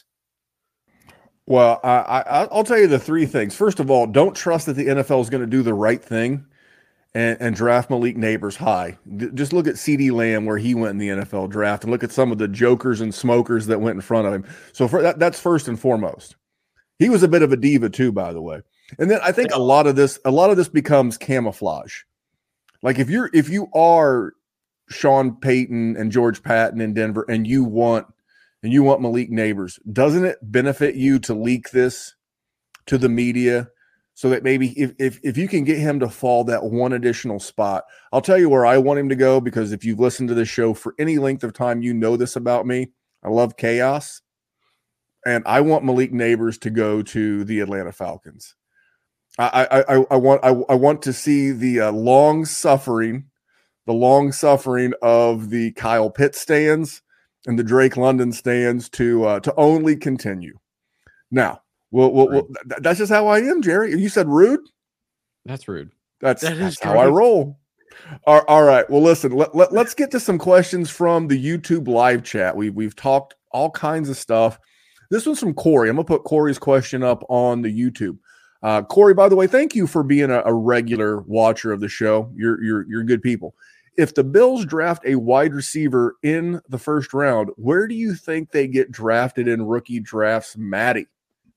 Well, I, I, I'll tell you the three things. First of all, don't trust that the N F L is going to do the right thing and, and draft Malik Neighbors high. D- just look at CeeDee Lamb, where he went in the N F L draft, and look at some of the jokers and smokers that went in front of him. So for that, that's first and foremost. He was a bit of a diva too, by the way. And then I think a lot of this, a lot of this becomes camouflage. Like if you're, if you are Sean Payton and George Patton in Denver, and you want, and you want Malik Neighbors, doesn't it benefit you to leak this to the media so that maybe if, if, if you can get him to fall that one additional spot? I'll tell you where I want him to go, because if you've listened to this show for any length of time, you know this about me. I love chaos. And I want Malik Neighbors to go to the Atlanta Falcons. I I, I, I want I, I want to see the uh, long suffering, the long suffering of the Kyle Pitts stands and the Drake London stands to uh, to only continue. Now, we'll, we'll, we'll, th- that's just how I am, Jerry. You said rude. That's rude. That's, That is that's how I rude. roll. All, all right. Well, listen. Let, let, let's get to some questions from the YouTube live chat. We we've talked all kinds of stuff. This one's from Corey. I'm gonna put Corey's question up on the YouTube. Uh, Corey, by the way, thank you for being a, a regular watcher of the show. You're you're you're good people. If the Bills draft a wide receiver in the first round, where do you think they get drafted in rookie drafts, Matty?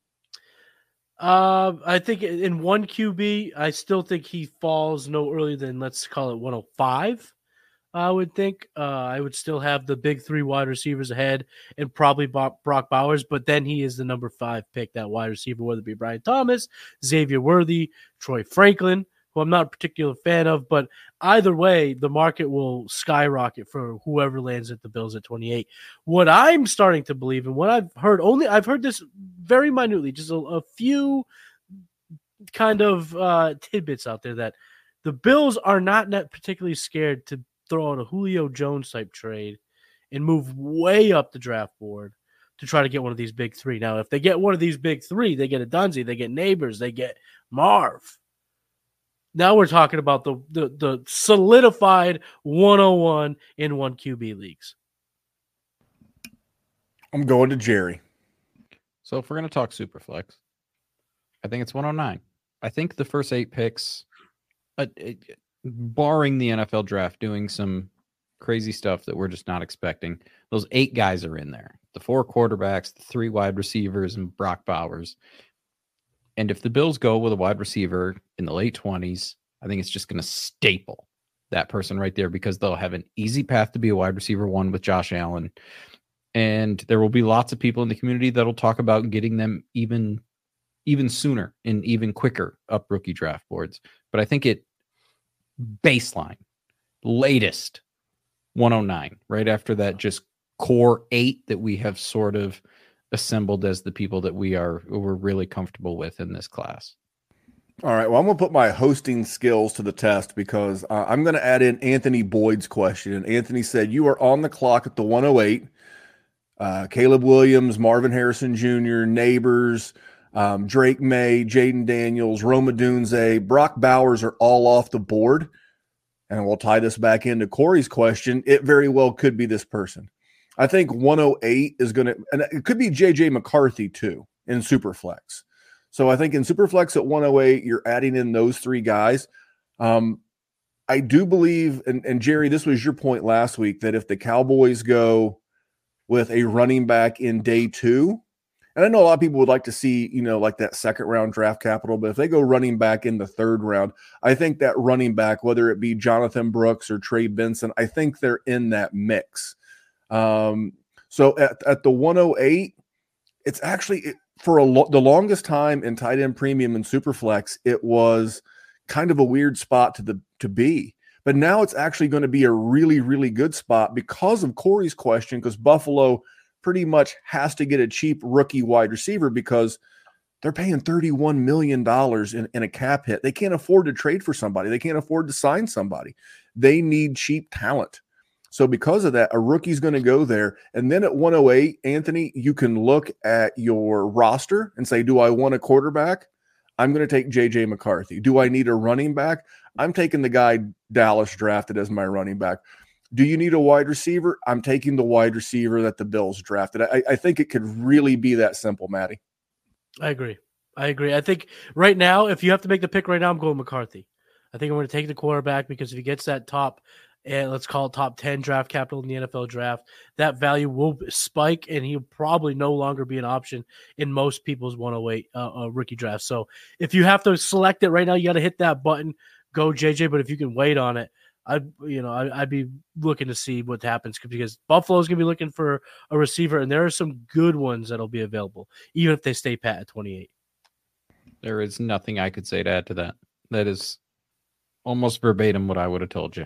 Uh, I think in one Q B, I still think he falls no earlier than, let's call it one oh five. I would think uh, I would still have the big three wide receivers ahead and probably Brock Bowers, but then he is the number five pick, that wide receiver, whether it be Brian Thomas, Xavier Worthy, Troy Franklin, who I'm not a particular fan of, but either way, the market will skyrocket for whoever lands at the Bills at twenty-eight. What I'm starting to believe, and what I've heard only, I've heard this very minutely, just a, a few kind of uh, tidbits out there, that the Bills are not net particularly scared to throw out a Julio Jones type trade and move way up the draft board to try to get one of these big three. Now, if they get one of these big three, they get a Dunzy, they get Neighbors, they get Marv. Now we're talking about the the, the solidified one oh one in one Q B leagues. I'm going to Jerry. So if we're going to talk Superflex, I think it's one oh nine. I think the first eight picks, uh, it, barring the N F L draft doing some crazy stuff that we're just not expecting, those eight guys are in there. The four quarterbacks, the three wide receivers, and Brock Bowers. And if the Bills go with a wide receiver in the late twenties, I think it's just going to staple that person right there because they'll have an easy path to be a wide receiver one with Josh Allen. And there will be lots of people in the community that'll talk about getting them even, even sooner and even quicker up rookie draft boards. But I think it baseline, latest one oh nine, right after that, just core eight that we have sort of assembled as the people that we are, we're really comfortable with in this class. All right. Well, I'm going to put my hosting skills to the test because uh, I'm going to add in Anthony Boyd's question. And Anthony said, you are on the clock at the one oh eight. Uh, Caleb Williams, Marvin Harrison Junior, Neighbors, um, Drake May, Jaden Daniels, Roma Dunze, Brock Bowers are all off the board. And we'll tie this back into Corey's question. It very well could be this person. I think one oh eight is going to, and it could be J J McCarthy too in Superflex. So I think in Superflex at one oh eight, you're adding in those three guys. Um, I do believe, and, and Jerry, this was your point last week, that if the Cowboys go with a running back in day two, and I know a lot of people would like to see, you know, like that second round draft capital, but if they go running back in the third round, I think that running back, whether it be Jonathan Brooks or Trey Benson, I think they're in that mix. Um, so at, at the one oh eight, it's actually it, for a lo- the longest time in tight end premium and Superflex, it was kind of a weird spot to the to be. But now it's actually going to be a really, really good spot because of Corey's question, because Buffalo pretty much has to get a cheap rookie wide receiver because they're paying thirty-one million dollars in, in a cap hit. They can't afford to trade for somebody. They can't afford to sign somebody. They need cheap talent. So because of that, a rookie's going to go there. And then at one oh eight, Anthony, you can look at your roster and say, do I want a quarterback? I'm going to take J J McCarthy. Do I need a running back? I'm taking the guy Dallas drafted as my running back. Do you need a wide receiver? I'm taking the wide receiver that the Bills drafted. I, I think it could really be that simple, Matty. I agree. I agree. I think right now, if you have to make the pick right now, I'm going McCarthy. I think I'm going to take the quarterback because if he gets that top, and let's call it top ten draft capital in the N F L draft, that value will spike, and he'll probably no longer be an option in most people's one oh eight uh, uh, rookie draft. So if you have to select it right now, you got to hit that button, go J J. But if you can wait on it, I'd you know I, I'd be looking to see what happens because Buffalo's gonna be looking for a receiver, and there are some good ones that'll be available, even if they stay pat at twenty-eight. There is nothing I could say to add to that. That is almost verbatim what I would have told you.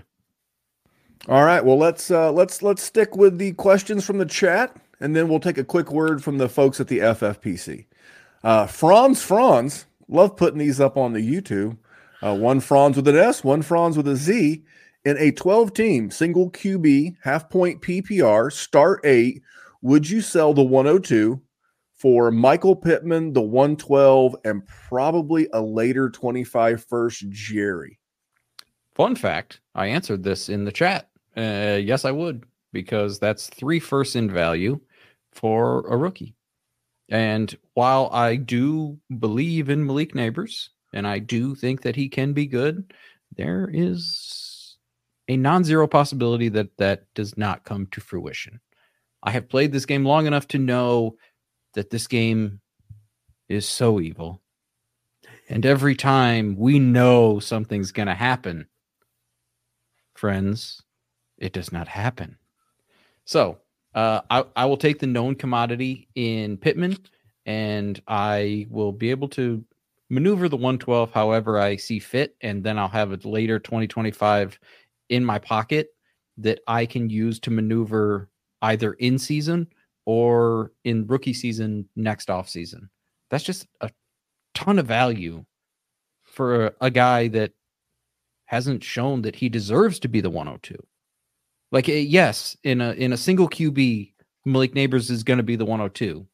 All right, well let's uh, let's let's stick with the questions from the chat, and then we'll take a quick word from the folks at the F F P C. Uh, Franz Franz, love putting these up on the YouTube. Uh, one Franz with an S, one Franz with a Z. In a twelve-team single Q B half point P P R start eight, would you sell the one oh two for Michael Pittman, the one twelve, and probably a later twenty-five first Jerry? Fun fact: I answered this in the chat. Uh, yes, I would, because that's three firsts in value for a rookie. And while I do believe in Malik Neighbors, and I do think that he can be good, there is a non-zero possibility that that does not come to fruition. I have played this game long enough to know that this game is so evil. And every time we know something's going to happen, friends, it does not happen. So uh, I, I will take the known commodity in Pittman, and I will be able to maneuver the one twelve however I see fit, and then I'll have a later twenty twenty-five in my pocket that I can use to maneuver either in season or in rookie season next off season. That's just a ton of value for a, a guy that hasn't shown that he deserves to be the one oh two. Like, yes, in a in a single Q B, Malik Neighbors is going to be the one oh two.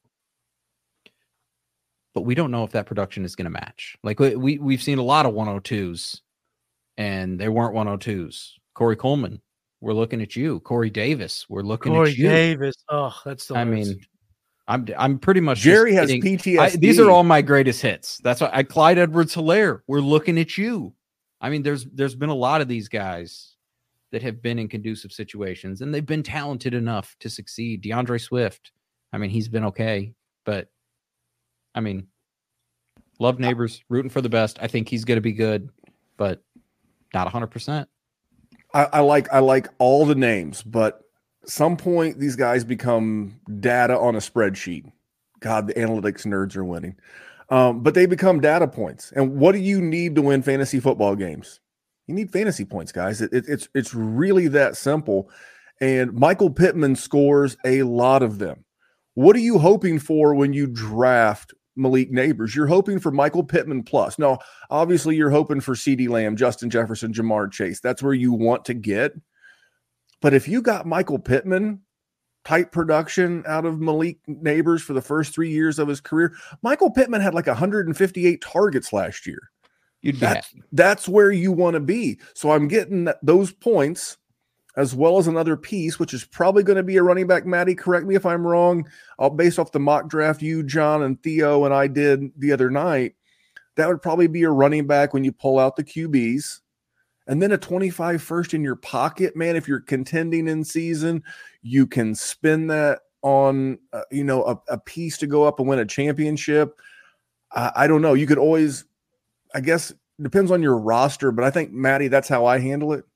But we don't know if that production is going to match. Like, we, we've seen a lot of one oh twos, and they weren't one oh twos. Corey Coleman, we're looking at you. Corey Davis, we're looking Corey at you. Corey Davis, oh, that's the I worst. mean, I'm I'm pretty much Jerry has hitting, P T S D. I, these are all my greatest hits. That's why I Clyde Edwards-Helaire, we're looking at you. I mean, there's there's been a lot of these guys that have been in conducive situations, and they've been talented enough to succeed. DeAndre Swift, I mean, he's been okay, but I mean, love Neighbors, rooting for the best. I think he's going to be good, but not one hundred percent. I, I like I like all the names, but some point these guys become data on a spreadsheet. God, the analytics nerds are winning. Um, but they become data points. And what do you need to win fantasy football games? You need fantasy points, guys. It, it, it's it's really that simple. And Michael Pittman scores a lot of them. What are you hoping for when you draft Malik Neighbors? You're hoping for Michael Pittman plus. Now, obviously, you're hoping for CeeDee Lamb, Justin Jefferson, Jamar Chase. That's where you want to get. But if you got Michael Pittman type production out of Malik Neighbors for the first three years of his career, Michael Pittman had like one hundred fifty-eight targets last year. You'd be that's, happy. that's where you want to be. So I'm getting that, those points, as well as another piece, which is probably going to be a running back. Maddie, correct me if I'm wrong. I'll based off the mock draft you, John, and Theo and I did the other night. That would probably be a running back when you pull out the Q Bs. And then a twenty-five first in your pocket, man. If you're contending in season, you can spend that on, uh, you know, a, a piece to go up and win a championship. I, I don't know. You could always, I guess, depends on your roster, but I think, Maddie, that's how I handle it.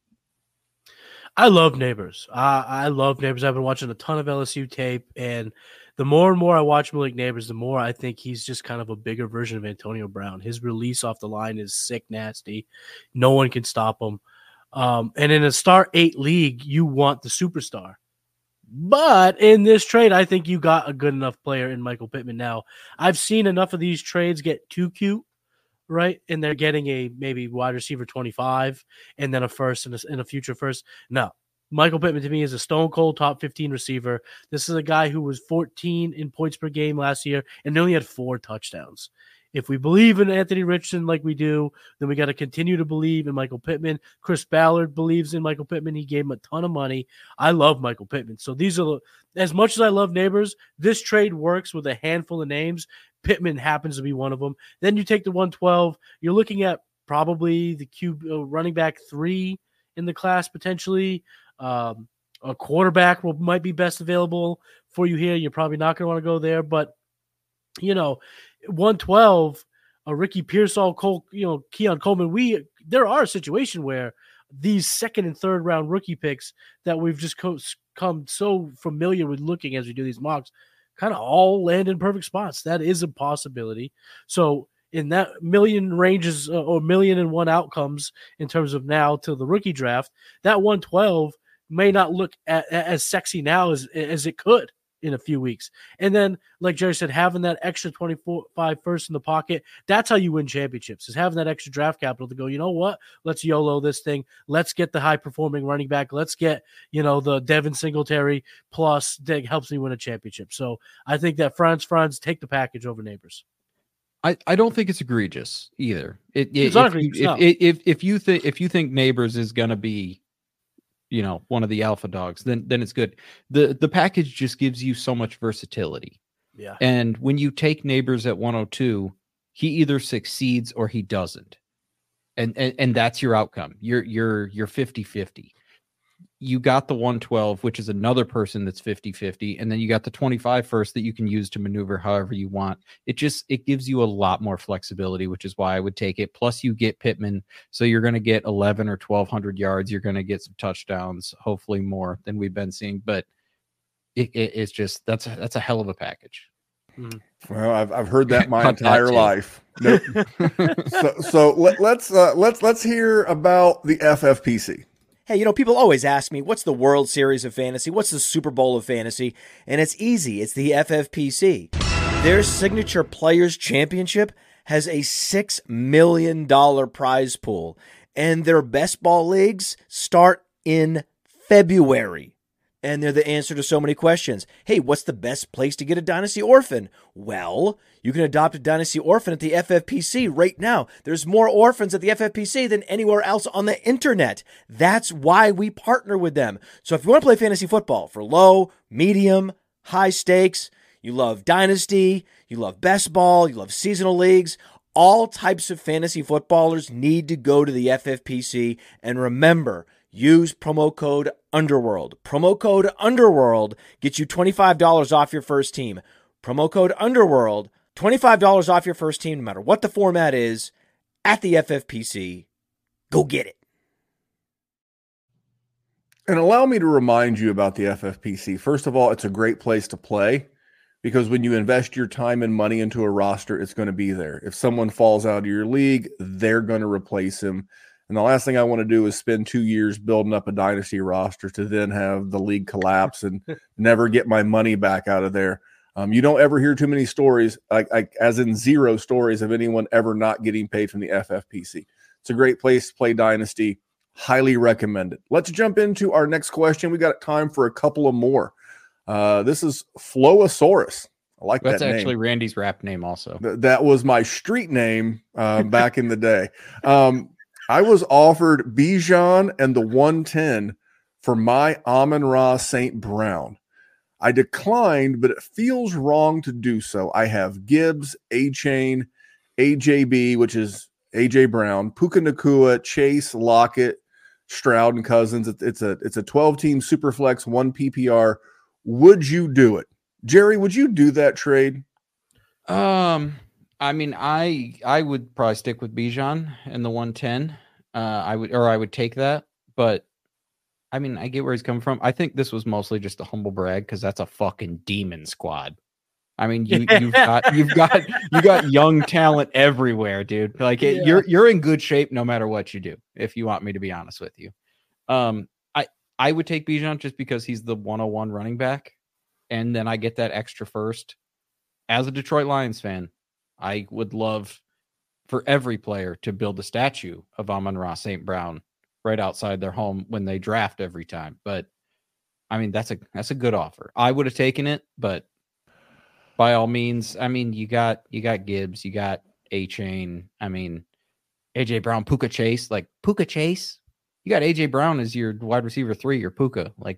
I love Neighbors. Uh, I love Neighbors. I've been watching a ton of L S U tape, and the more and more I watch Malik Neighbors, the more I think he's just kind of a bigger version of Antonio Brown. His release off the line is sick, nasty. No one can stop him. Um, and in a star eight league, you want the superstar. But in this trade, I think you got a good enough player in Michael Pittman. Now, I've seen enough of these trades get too cute, right? And they're getting a maybe wide receiver twenty-five and then a first and a, and a future first. No. Michael Pittman, to me, is a stone cold top fifteen receiver. This is a guy who was fourteen in points per game last year and only had four touchdowns. If we believe in Anthony Richardson like we do, then we got to continue to believe in Michael Pittman. Chris Ballard believes in Michael Pittman. He gave him a ton of money. I love Michael Pittman. So these are, as much as I love Neighbors, this trade works with a handful of names. Pittman happens to be one of them. Then you take the one twelve. You're looking at probably the Q uh, running back three in the class potentially. Um, a quarterback will might be best available for you here. You're probably not going to want to go there, but you know, one twelve, a Ricky Pearsall, Cole, you know, Keon Coleman. We there are a situation where these second and third round rookie picks that we've just co- come so familiar with looking as we do these mocks, kind of all land in perfect spots. That is a possibility. So in that million ranges uh, or million and one outcomes in terms of now to the rookie draft, that one twelve may not look at, as sexy now as, as it could in a few weeks. And then, like Jerry said, having that extra twenty-four five first in the pocket, that's how you win championships, is having that extra draft capital to go, you know what, let's YOLO this thing. Let's get the high-performing running back. Let's get, you know, the Devin Singletary plus that helps me win a championship. So I think that Franz Franz take the package over Neighbors. I, I don't think it's egregious either. It, it, it's not if, egregious, you, no. if, if, if you think if you think Neighbors is going to be, you know, one of the alpha dogs, then then it's good. The the package just gives you so much versatility. Yeah. And when you take Neighbors at one oh two, he either succeeds or he doesn't. And and, and that's your outcome. You're you're you're fifty-fifty. You got the one twelve, which is another person that's fifty-fifty, and then you got the twenty-five first that you can use to maneuver however you want. It just it gives you a lot more flexibility, which is why I would take it. Plus you get Pittman, so you're going to get eleven or twelve hundred yards. You're going to get some touchdowns, hopefully more than we've been seeing. But it, it, it's just that's a, that's a hell of a package. Well, I've I've heard that my entire life. Nope. so so let, let's uh, let's let's hear about the F F P C. Hey, you know, people always ask me, what's the World Series of Fantasy? What's the Super Bowl of Fantasy? And it's easy. It's the F F P C. Their signature Players Championship has a six million dollars prize pool, and their best ball leagues start in February. And they're the answer to so many questions. Hey, what's the best place to get a Dynasty Orphan? Well, you can adopt a Dynasty Orphan at the F F P C right now. There's more orphans at the F F P C than anywhere else on the internet. That's why we partner with them. So if you want to play fantasy football for low, medium, high stakes, you love Dynasty, you love best ball, you love seasonal leagues, all types of fantasy footballers need to go to the F F P C. And remember, use promo code Underworld. Promo code Underworld gets you twenty-five dollars off your first team. Promo code Underworld, twenty-five dollars off your first team, no matter what the format is, at the F F P C. Go get it. And allow me to remind you about the F F P C. First of all, it's a great place to play because when you invest your time and money into a roster, it's going to be there. If someone falls out of your league, they're going to replace him. And the last thing I want to do is spend two years building up a dynasty roster to then have the league collapse and never get my money back out of there. Um, you don't ever hear too many stories, like, like as in zero stories of anyone ever not getting paid from the F F P C. It's a great place to play dynasty. Highly recommended. Let's jump into our next question. We got time for a couple of more. Uh, this is Flowosaurus. I like That's that name. actually Randy's rap name also. Th- that was my street name uh, back in the day. Um, I was offered Bijan and the one ten for my Amon-Ra Saint Brown. I declined, but it feels wrong to do so. I have Gibbs, A-Chain, A J B, which is A J Brown, Puka Nacua, Chase, Lockett, Stroud, and Cousins. It's, it's a it's a twelve-team Superflex, one P P R. Would you do it? Jerry, would you do that trade? Um, I mean, I I would probably stick with Bijan and the one ten. Uh, I would, or I would take that. But I mean, I get where he's coming from. I think this was mostly just a humble brag because that's a fucking demon squad. I mean, you, you've got you've got you got young talent everywhere, dude. Like it, Yeah. you're you're in good shape no matter what you do. If you want me to be honest with you, um, I I would take Bijan just because he's the one oh one running back, and then I get that extra first. As a Detroit Lions fan, I would love for every player to build a statue of Amon-Ra Saint Brown right outside their home when they draft every time. But I mean, that's a that's a good offer. I would have taken it, but. By all means, I mean, you got you got Gibbs, you got A-Chain. I mean, A J Brown, Puka Chase, like Puka Chase. You got A J Brown as your wide receiver three, your Puka. Like,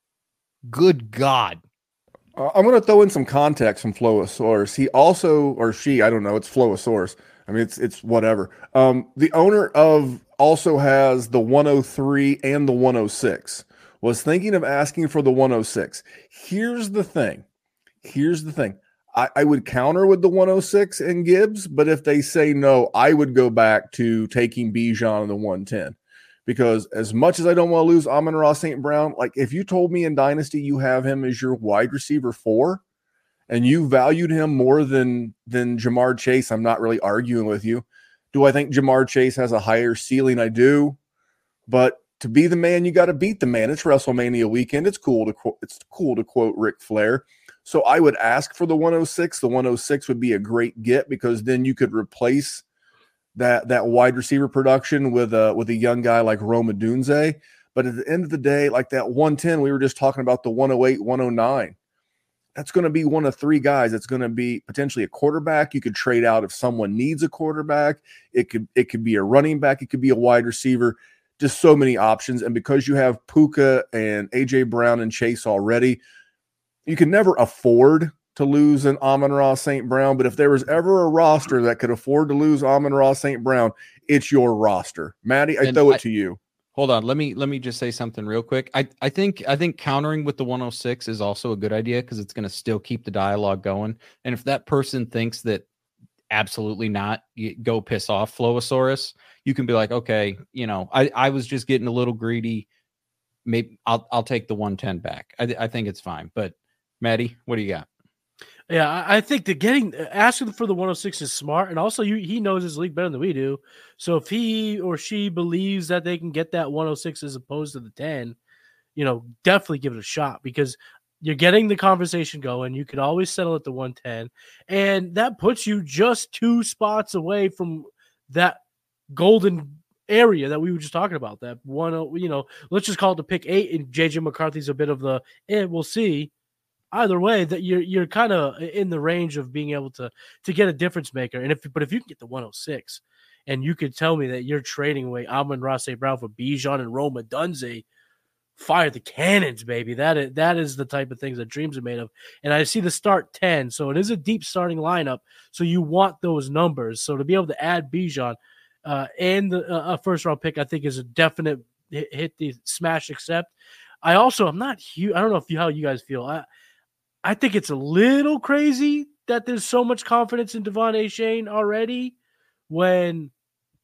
good God. Uh, I'm going to throw in some context from Flowosaurus. He also, or she, I don't know, it's Flowosaurus. I mean, it's it's whatever. Um, the owner of also has the one oh three and the one oh six. Was thinking of asking for the one oh six. Here's the thing. Here's the thing. I, I would counter with the one oh six and Gibbs, but if they say no, I would go back to taking Bijan and the one ten. Because as much as I don't want to lose Amon-Ra Saint Brown, like if you told me in Dynasty you have him as your wide receiver four and you valued him more than, than Jamar Chase, I'm not really arguing with you. Do I think Jamar Chase has a higher ceiling? I do. But to be the man, you got to beat the man. It's WrestleMania weekend. It's cool to quote, it's cool to quote Ric Flair. So I would ask for the one oh six. The one oh six would be a great get because then you could replace that that wide receiver production with a with a young guy like Rome Odunze. But at the end of the day, like that one ten, we were just talking about the one oh eight, one oh nine. That's going to be one of three guys. It's going to be potentially a quarterback. You could trade out if someone needs a quarterback. It could it could be a running back. It could be a wide receiver. Just so many options. And because you have Puka and A J Brown and Chase already, you can never afford to lose an Amon-Ra Saint Brown, but if there was ever a roster that could afford to lose Amon-Ra Saint Brown, it's your roster. Maddie, I And throw it I- to you. Hold on, let me let me just say something real quick. I, I think I think countering with the one oh six is also a good idea because it's going to still keep the dialogue going. And if that person thinks that absolutely not, you go piss off Flowosaurus, you can be like, okay, you know, I, I was just getting a little greedy. Maybe I'll I'll take the one ten back. I I think it's fine. But Maddie, what do you got? Yeah, I I think that getting asking for the one oh six is smart, and also you, he knows his league better than we do. So if he or she believes that they can get that one oh six as opposed to the ten, you know, definitely give it a shot because you're getting the conversation going. You could always settle at the one ten, and that puts you just two spots away from that golden area that we were just talking about. That one, you know, let's just call it the pick eight, and J J McCarthy's a bit of the, eh, we'll see. Either way, that you're you're kind of in the range of being able to to get a difference maker. And if but if you can get the one oh six, and you could tell me that you're trading away Amon-Ra Saint Brown for Bijan and Rome Odunze, fire the cannons, baby. That is that is the type of things that dreams are made of. And I see the start ten, so it is a deep starting lineup. So you want those numbers. So to be able to add Bijan uh, and the uh, a first round pick, I think is a definite hit, hit the smash accept. I also I'm not huge. I don't know if you how you guys feel. I I think it's a little crazy that there's so much confidence in Devon Achane already when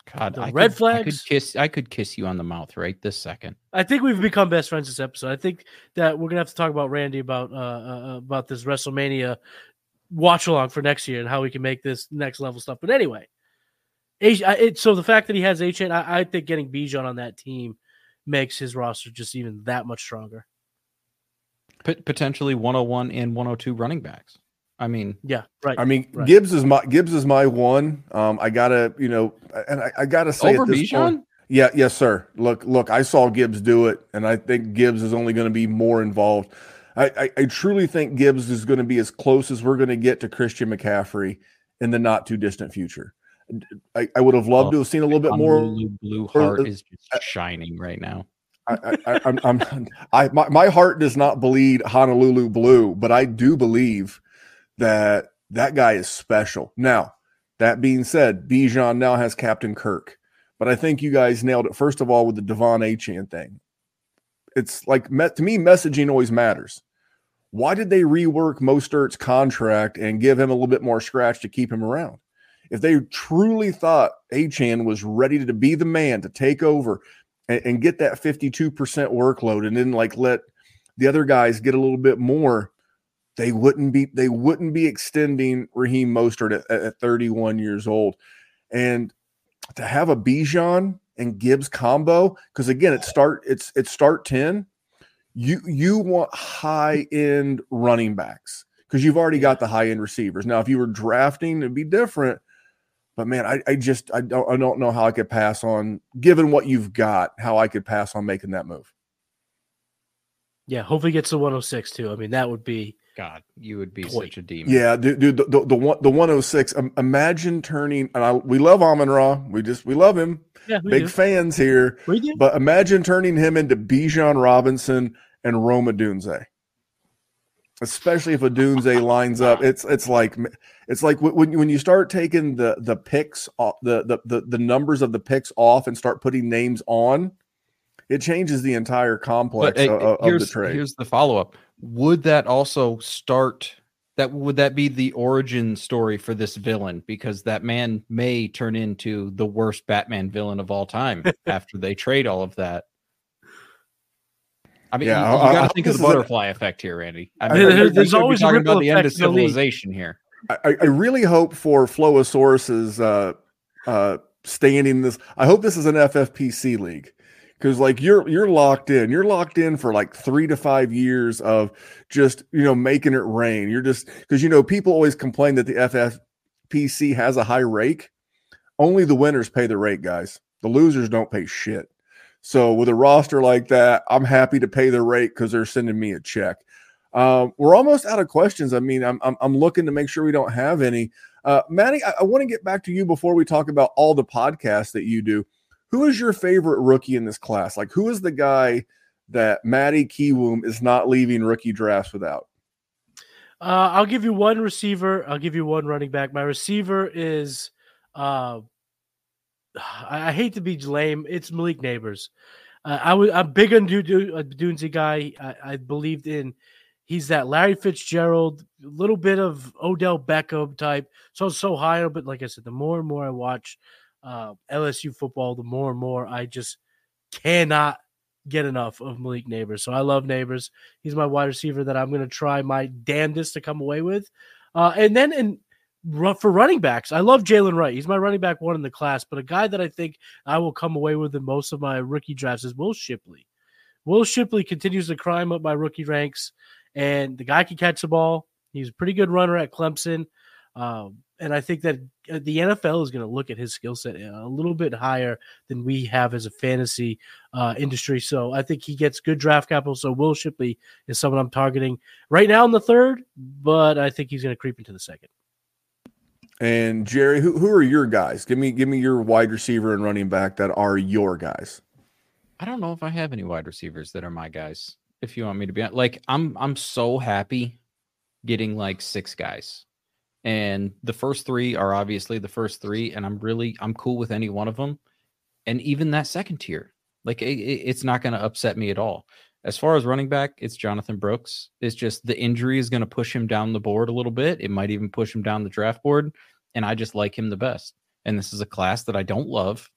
God, the I red could, flags. I could kiss. I could kiss you on the mouth right this second. I think we've become best friends this episode. I think that we're gonna have to talk about Randy about uh, uh about this WrestleMania watch along for next year and how we can make this next level stuff. But anyway, H- I- it, so the fact that he has H N, I, I think getting Bijan on that team makes his roster just even that much stronger. P- potentially one oh one and one oh two running backs. I mean, yeah, right. I mean, right. Gibbs is my Gibbs is my one. Um, I gotta, you know, and I, I gotta say over at this Bijan. point, yeah, yes, sir. Look, look, I saw Gibbs do it, and I think Gibbs is only going to be more involved. I, I, I truly think Gibbs is going to be as close as we're going to get to Christian McCaffrey in the not too distant future. I, I would have loved oh, to have seen a little bit more. Blue heart or, is just shining right now. I, I, I'm, I'm, I, my, my heart does not bleed Honolulu blue, but I do believe that that guy is special. Now, that being said, Bijan now has Captain Kirk, but I think you guys nailed it. First of all, with the Devon Achane thing, it's like to me, messaging always matters. Why did they rework Mostert's contract and give him a little bit more scratch to keep him around? If they truly thought Achane was ready to be the man to take over and, and get that fifty-two percent workload, and then like let the other guys get a little bit more, they wouldn't be they wouldn't be extending Raheem Mostert at, at thirty-one years old. And to have a Bijan and Gibbs combo, because again, it's start it's it's start ten. You you want high end running backs because you've already got the high end receivers. Now, if you were drafting, it'd be different. But man, I, I just I don't I don't know how I could pass on, given what you've got, how I could pass on making that move. Yeah, hopefully he gets to one oh six too. I mean, that would be God. You would be point. such a demon. Yeah, dude, dude the, the the one the one oh six. Um, imagine turning. And I, we love Amon-Ra. We just we love him. Yeah, we big do. fans here. We do. But imagine turning him into Bijan Robinson and Rome Odunze. Especially if Odunze lines up, it's it's like it's like when when you start taking the the picks off, the, the the the numbers of the picks off and start putting names on, it changes the entire complex but, uh, of, of the trade. Here's the follow up: would that also start? That would that be the origin story for this villain? Because that man may turn into the worst Batman villain of all time after they trade all of that. I mean, yeah, you, you got to think of the butterfly a, effect here, Randy. I mean, there, there's, there's always talking a about the end of the civilization here. I, I really hope for Flowosaurus's uh, uh, staying in this. I hope this is an F F P C league because, like, you're you're locked in. You're locked in for like three to five years of just you know making it rain. You're just because you know people always complain that the F F P C has a high rake. Only the winners pay the rate, guys. The losers don't pay shit. So with a roster like that, I'm happy to pay the rate because they're sending me a check. Um, we're almost out of questions. I mean, I'm I'm, I'm looking to make sure we don't have any. Uh, Maddie, I, I want to get back to you before we talk about all the podcasts that you do. Who is your favorite rookie in this class? Like, who is the guy that Maddie Kiwoom is not leaving rookie drafts without? Uh, I'll give you one receiver. I'll give you one running back. My receiver is uh, – I hate to be lame. It's Malik Neighbors. Uh, I was I'm big on Dunze guy. I, I believed in. He's that Larry Fitzgerald, a little bit of Odell Beckham type. So so high, but like I said, the more and more I watch uh, L S U football, the more and more I just cannot get enough of Malik Neighbors. So I love Neighbors. He's my wide receiver that I'm going to try my damnedest to come away with. Uh, and then in. For running backs, I love Jalen Wright. He's my running back one in the class, but a guy that I think I will come away with in most of my rookie drafts is Will Shipley. Will Shipley continues to climb up my rookie ranks, and the guy can catch the ball. He's a pretty good runner at Clemson, um, and I think that the N F L is going to look at his skill set a little bit higher than we have as a fantasy uh, industry. So I think he gets good draft capital. So Will Shipley is someone I'm targeting right now in the third, but I think he's going to creep into the second. And Jerry, who who are your guys? Give me give me your wide receiver and running back that are your guys. I don't know if I have any wide receivers that are my guys. If you want me to be like, I'm I'm so happy getting like six guys, and the first three are obviously the first three, and I'm really I'm cool with any one of them, and even that second tier, like it, it's not going to upset me at all. As far as running back, it's Jonathan Brooks. It's just the injury is going to push him down the board a little bit. It might even push him down the draft board. And I just like him the best. And this is a class that I don't love.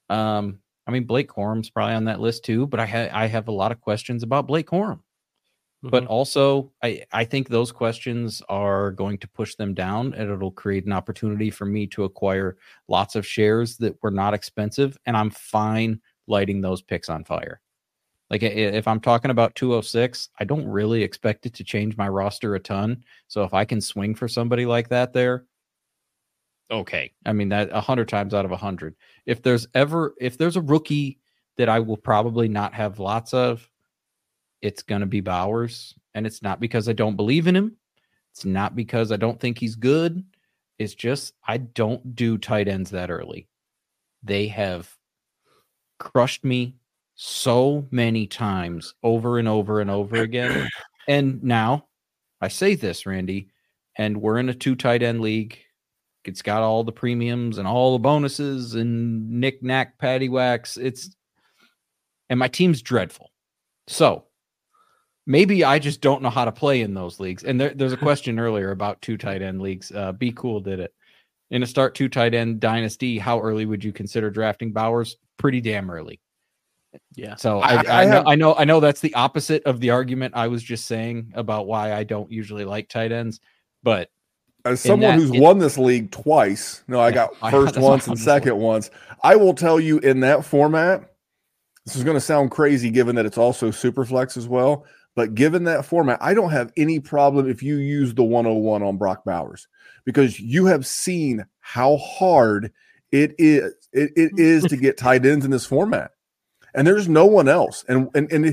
Um, I mean, Blake Corum's probably on that list too, but I, ha- I have a lot of questions about Blake Corum. Mm-hmm. But also, I, I think those questions are going to push them down, and it'll create an opportunity for me to acquire lots of shares that were not expensive, and I'm fine lighting those picks on fire. Like, if I'm talking about two oh six, I don't really expect it to change my roster a ton. So if I can swing for somebody like that there, okay. I mean, that one hundred times out of one hundred. If there's ever, if there's a rookie that I will probably not have lots of, it's going to be Bowers. And it's not because I don't believe in him. It's not because I don't think he's good. It's just I don't do tight ends that early. They have crushed me so many times over and over and over again. And now I say this, Randy, and we're in a two tight end league. It's got all the premiums and all the bonuses and knick-knack paddywhacks. It's and my team's dreadful. So maybe I just don't know how to play in those leagues. And there, there's a question earlier about two tight end leagues. Uh, Be Cool did it. In a start two tight end dynasty, how early would you consider drafting Bowers? Pretty damn early. Yeah. So I, I, I, I know, have... I know, I know that's the opposite of the argument I was just saying about why I don't usually like tight ends, but as someone that, who's it, won this league twice, no, I got first I, once and second once. I will tell you in that format, this is going to sound crazy given that it's also Superflex as well, but given that format, I don't have any problem if you use the one oh one on Brock Bowers because you have seen how hard it is it, it is to get tight ends in this format. And there's no one else. And and, and it,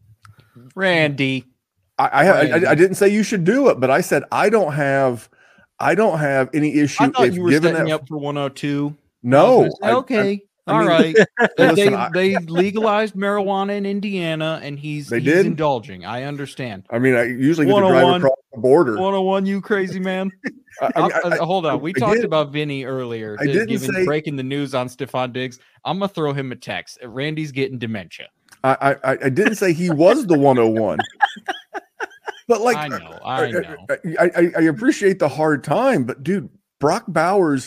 Randy, I I, Randy. I I didn't say you should do it, but I said I don't have I don't have any issue. I thought if you were given setting that, me up for one oh two. No. Say, okay. I, I, All I mean, right. Listen, they, I, they legalized marijuana in Indiana, and he's, they he's did? indulging. I understand. I mean, I usually get to drive across the border. one oh one, you crazy man. I, I, I, hold on. We I talked did. about Vinny earlier. I didn't giving, say breaking the news on Stephon Diggs. I'm gonna throw him a text. Randy's getting dementia. I I, I didn't say he was the one oh one. But like I know, I know. I, I, I appreciate the hard time, but dude, Brock Bowers,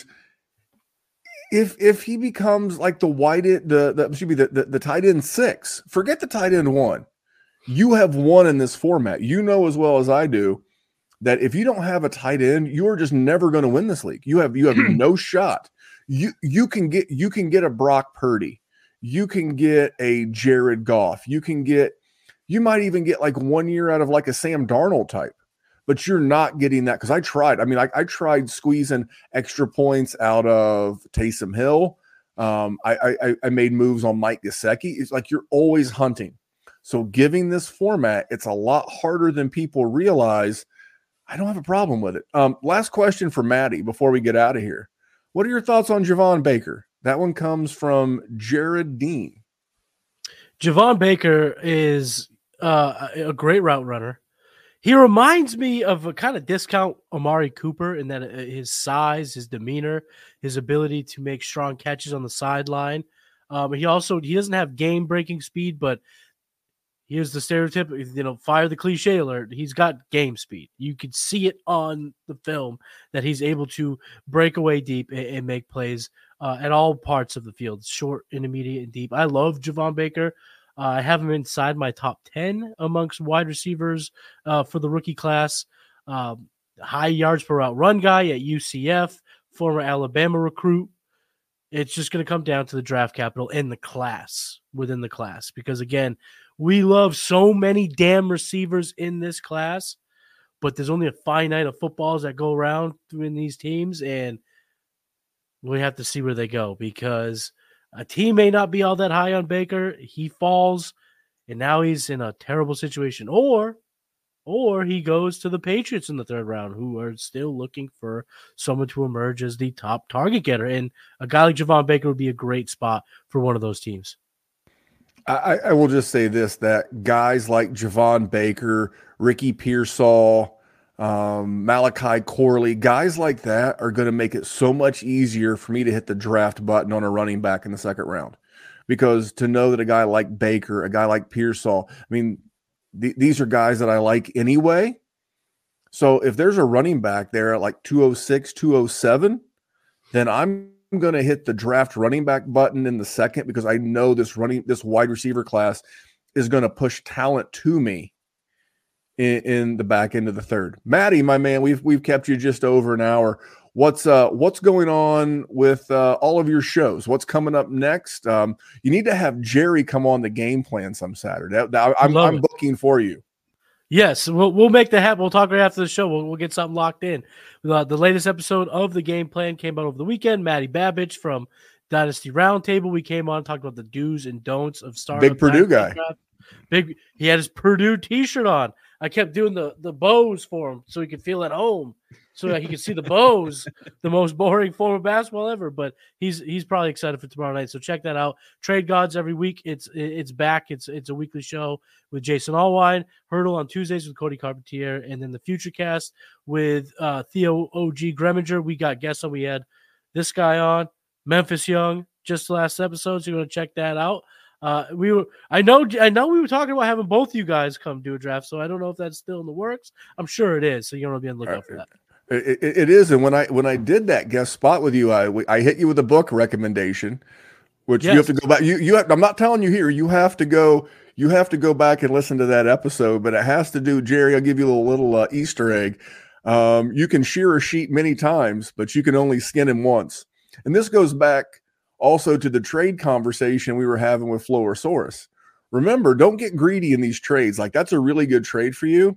if if he becomes like the wide end, the, the should be the, the the tight end six, forget the tight end one. You have one in this format. You know as well as I do that if you don't have a tight end, you are just never going to win this league. You have you have no shot. You you can get you can get a Brock Purdy, you can get a Jared Goff, you can get you might even get like one year out of like a Sam Darnold type, but you're not getting that because I tried. I mean, I, I tried squeezing extra points out of Taysom Hill. Um, I, I I made moves on Mike Gesicki. It's like you're always hunting. So giving this format, it's a lot harder than people realize. I don't have a problem with it. Um, last question for Maddie before we get out of here. What are your thoughts on Javon Baker? That one comes from Jared Dean. Javon Baker is uh, a great route runner. He reminds me of a kind of discount Amari Cooper in that his size, his demeanor, his ability to make strong catches on the sideline. Um, he also he doesn't have game-breaking speed, but here's the stereotype, you know, fire the cliche alert. He's got game speed. You could see it on the film that he's able to break away deep and, and make plays uh, at all parts of the field, short, intermediate, and deep. I love Javon Baker. Uh, I have him inside my top ten amongst wide receivers uh, for the rookie class. Um, high yards per route run guy at U C F, former Alabama recruit. It's just going to come down to the draft capital and the class within the class. Because, again, we love so many damn receivers in this class, but there's only a finite of footballs that go around in these teams, and we have to see where they go because a team may not be all that high on Baker. He falls, and now he's in a terrible situation. Or, or he goes to the Patriots in the third round, who are still looking for someone to emerge as the top target getter. And a guy like Javon Baker would be a great spot for one of those teams. I, I will just say this, that guys like Javon Baker, Ricky Pearsall, um, Malachi Corley, guys like that are going to make it so much easier for me to hit the draft button on a running back in the second round. Because to know that a guy like Baker, a guy like Pearsall, I mean, th- these are guys that I like anyway. So if there's a running back there at like two oh six, two oh seven, then I'm I'm going to hit the draft running back button in the second because I know this running this wide receiver class is going to push talent to me in, in the back end of the third. Maddie, my man, we've we've kept you just over an hour. What's uh what's going on with uh, all of your shows? What's coming up next? Um, you need to have Jerry come on the game plan some Saturday. I, I'm, I'm booking for you. Yes, we'll we'll make that happen. We'll talk right after the show. We'll, we'll get something locked in. Uh, the latest episode of the game plan came out over the weekend. Maddie Babich from Dynasty Roundtable. We came on talked about the do's and don'ts of starting. Big Purdue guy. Draft. Big. He had his Purdue T-shirt on. I kept doing the the bows for him so he could feel at home, so that he could see the bows, the most boring form of basketball ever. But he's he's probably excited for tomorrow night. So check that out. Trade Gods every week. It's it's back. It's it's a weekly show with Jason Allwine. Hurdle on Tuesdays with Cody Carpentier, and then the Future Cast with uh, Theo O G Greminger. We got guests on. We had this guy on, Memphis Young, just last episode. So you're gonna check that out. Uh, we were, I know, I know we were talking about having both you guys come do a draft. So I don't know if that's still in the works. I'm sure it is. So you're going to be on the lookout for that. It, it, it is. And when I, when I did that guest spot with you, I, I hit you with a book recommendation, which yes. you have to go back. You, you have, I'm not telling you here, you have to go, you have to go back and listen to that episode, but it has to do, Jerry, I'll give you a little, little uh, Easter egg. Um, you can shear a sheep many times, but you can only skin him once. And this goes back also to the trade conversation we were having with Florosaurus. Remember, don't get greedy in these trades. Like, that's a really good trade for you.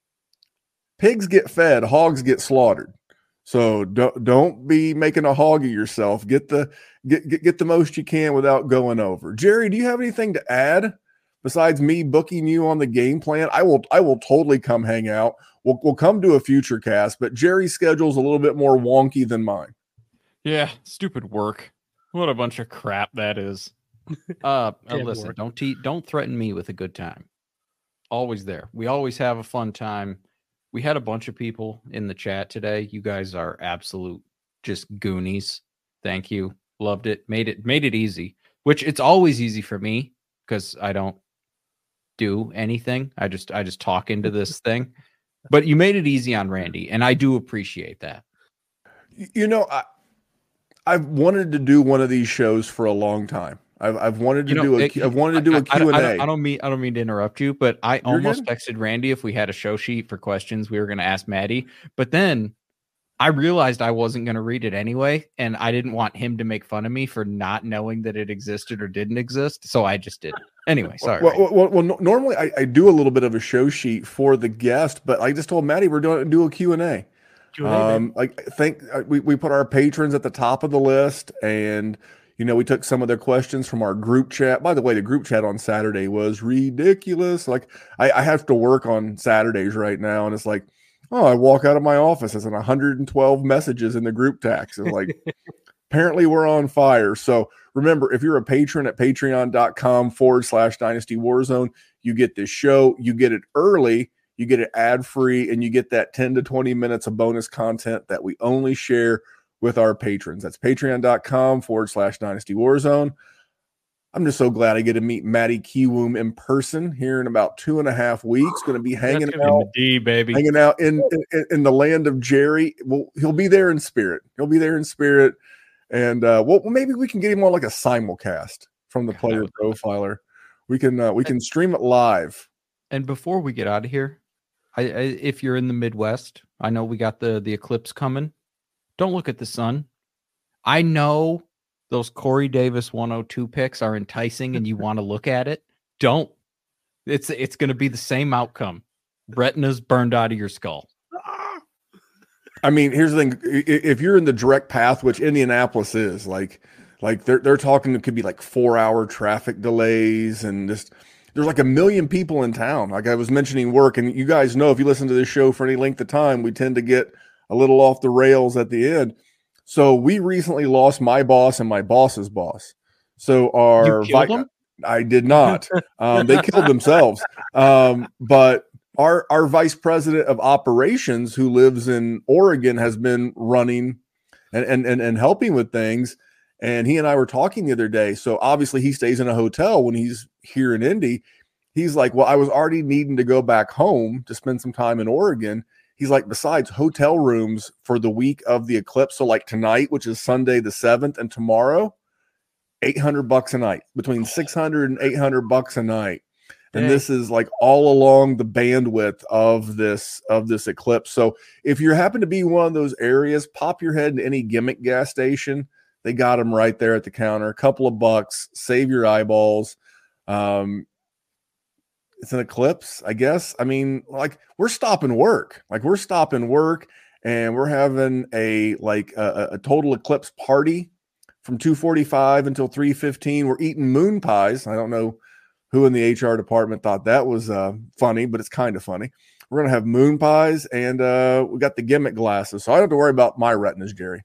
Pigs get fed, hogs get slaughtered. So don't don't be making a hog of yourself. Get the get, get get the most you can without going over. Jerry, do you have anything to add besides me booking you on the game plan? I will I will totally come hang out. We'll we'll come to a future cast, but Jerry's schedule's a little bit more wonky than mine. Yeah, stupid work. What a bunch of crap that is. Uh, uh listen, work. don't te- don't threaten me with a good time. Always there. We always have a fun time. We had a bunch of people in the chat today. You guys are absolute just goonies. Thank you. Loved it. Made it made it easy, which it's always easy for me because I don't do anything. I just I just talk into this thing. But you made it easy on Randy, and I do appreciate that. You know, I I've wanted to do one of these shows for a long time. I've I've wanted to you know, do a it, I've wanted to do a Q and A. I, I, don't, I don't mean I don't mean to interrupt you, but I You're almost good? texted Randy if we had a show sheet for questions we were going to ask Maddie, but then I realized I wasn't going to read it anyway, and I didn't want him to make fun of me for not knowing that it existed or didn't exist, so I just didn't. Anyway, sorry. Well, well, well, well no, normally I, I do a little bit of a show sheet for the guest, but I just told Maddie we're doing do a Q and A. Um, like think we, we put our patrons at the top of the list, and you know we took some of their questions from our group chat. By the way, the group chat on Saturday was ridiculous. Like I, I have to work on Saturdays right now, and it's like, oh, I walk out of my office as an one hundred twelve messages in the group text, and like apparently we're on fire. So remember, if you're a patron at patreon.com forward slash Dynasty Warzone, you get this show, you get it early. You get it ad-free, and you get that ten to twenty minutes of bonus content that we only share with our patrons. That's patreon.com forward slash Dynasty Warzone. I'm just so glad I get to meet Matty Kiwoom in person here in about two and a half weeks. Going to be hanging out, D, baby. hanging out in, in in the land of Jerry. Well, he'll be there in spirit. He'll be there in spirit, and uh, well, maybe we can get him on like a simulcast from the Player Profiler. We can uh, we can stream it live. And before we get out of here, I, I, if you're in the Midwest, I know we got the, the eclipse coming. Don't look at the sun. I know those Corey Davis one oh two picks are enticing and you want to look at it. Don't. It's it's going to be the same outcome. Retina's burned out of your skull. I mean, here's the thing. If you're in the direct path, which Indianapolis is, like, like they're, they're talking, it could be like four hour traffic delays and just... There's like a million people in town. Like I was mentioning work, and you guys know if you listen to this show for any length of time, we tend to get a little off the rails at the end. So we recently lost my boss and my boss's boss. So our you killed them? I did not. Um, they killed themselves. Um, but our our vice president of operations, who lives in Oregon, has been running and and and, and helping with things. And he and I were talking the other day. So obviously he stays in a hotel when he's here in Indy. He's like, well, I was already needing to go back home to spend some time in Oregon. he's like, besides hotel rooms for the week of the eclipse, so like tonight, which is Sunday the seventh, and tomorrow, eight hundred bucks a night, between six hundred and eight hundred bucks a night. And Dang. This is like all along the bandwidth of this of this eclipse. So if you happen to be one of those areas, pop your head into any gimmick gas station. They got them right there at the counter. A couple of bucks, save your eyeballs. Um, it's an eclipse, I guess. I mean, like we're stopping work, like we're stopping work, and we're having a like a, a total eclipse party from two forty-five until three fifteen. We're eating moon pies. I don't know who in the H R department thought that was uh, funny, but it's kind of funny. We're going to have moon pies, and uh, we got the gimmick glasses. So I don't have to worry about my retinas, Jerry.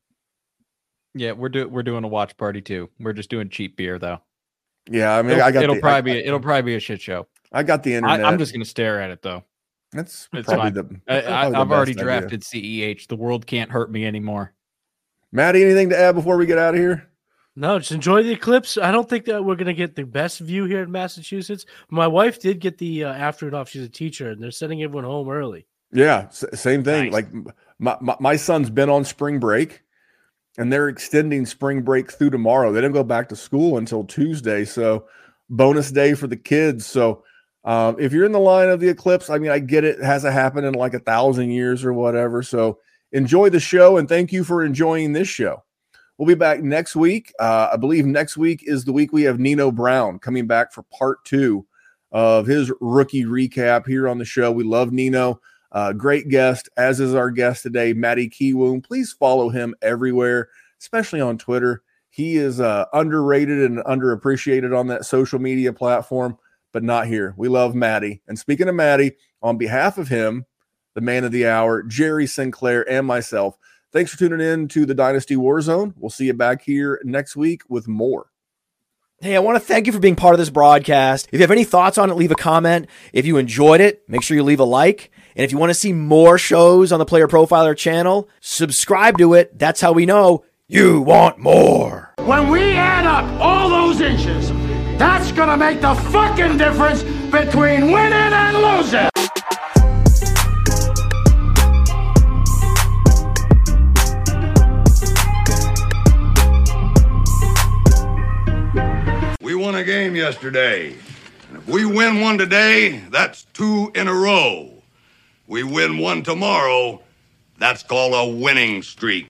Yeah, we're doing we're doing a watch party too. We're just doing cheap beer though. Yeah, I mean, it'll, I got it'll the, probably I, be it'll probably be a shit show. I got the internet. I, I'm just going to stare at it though. That's it's probably fine. the. I, I, probably I've the already best drafted idea. C E H. The world can't hurt me anymore. Maddie, anything to add before we get out of here? No, just enjoy the eclipse. I don't think that we're going to get the best view here in Massachusetts. My wife did get the uh, afternoon off. She's a teacher, and they're sending everyone home early. Yeah, s- same thing. Nice. Like my, my my son's been on spring break, and they're extending spring break through tomorrow. They don't go back to school until Tuesday, so bonus day for the kids. So um, if you're in the line of the eclipse, I mean, I get it. It hasn't happened in like a thousand years or whatever. So enjoy the show, and thank you for enjoying this show. We'll be back next week. Uh, I believe next week is the week we have Nino Brown coming back for part two of his rookie recap here on the show. We love Nino. Uh, great guest, as is our guest today, Matty Kiwoom. Please follow him everywhere, especially on Twitter. He is uh, underrated and underappreciated on that social media platform, but not here. We love Matty. And speaking of Matty, on behalf of him, the man of the hour, Jerry Sinclair, and myself, thanks for tuning in to the Dynasty Warzone. We'll see you back here next week with more. Hey, I want to thank you for being part of this broadcast. If you have any thoughts on it, leave a comment. If you enjoyed it, make sure you leave a like. And if you want to see more shows on the Player Profiler channel, subscribe to it. That's how we know you want more. When we add up all those inches, that's going to make the fucking difference between winning and losing. We won a game yesterday. And if we win one today, that's two in a row. We win one tomorrow, that's called a winning streak.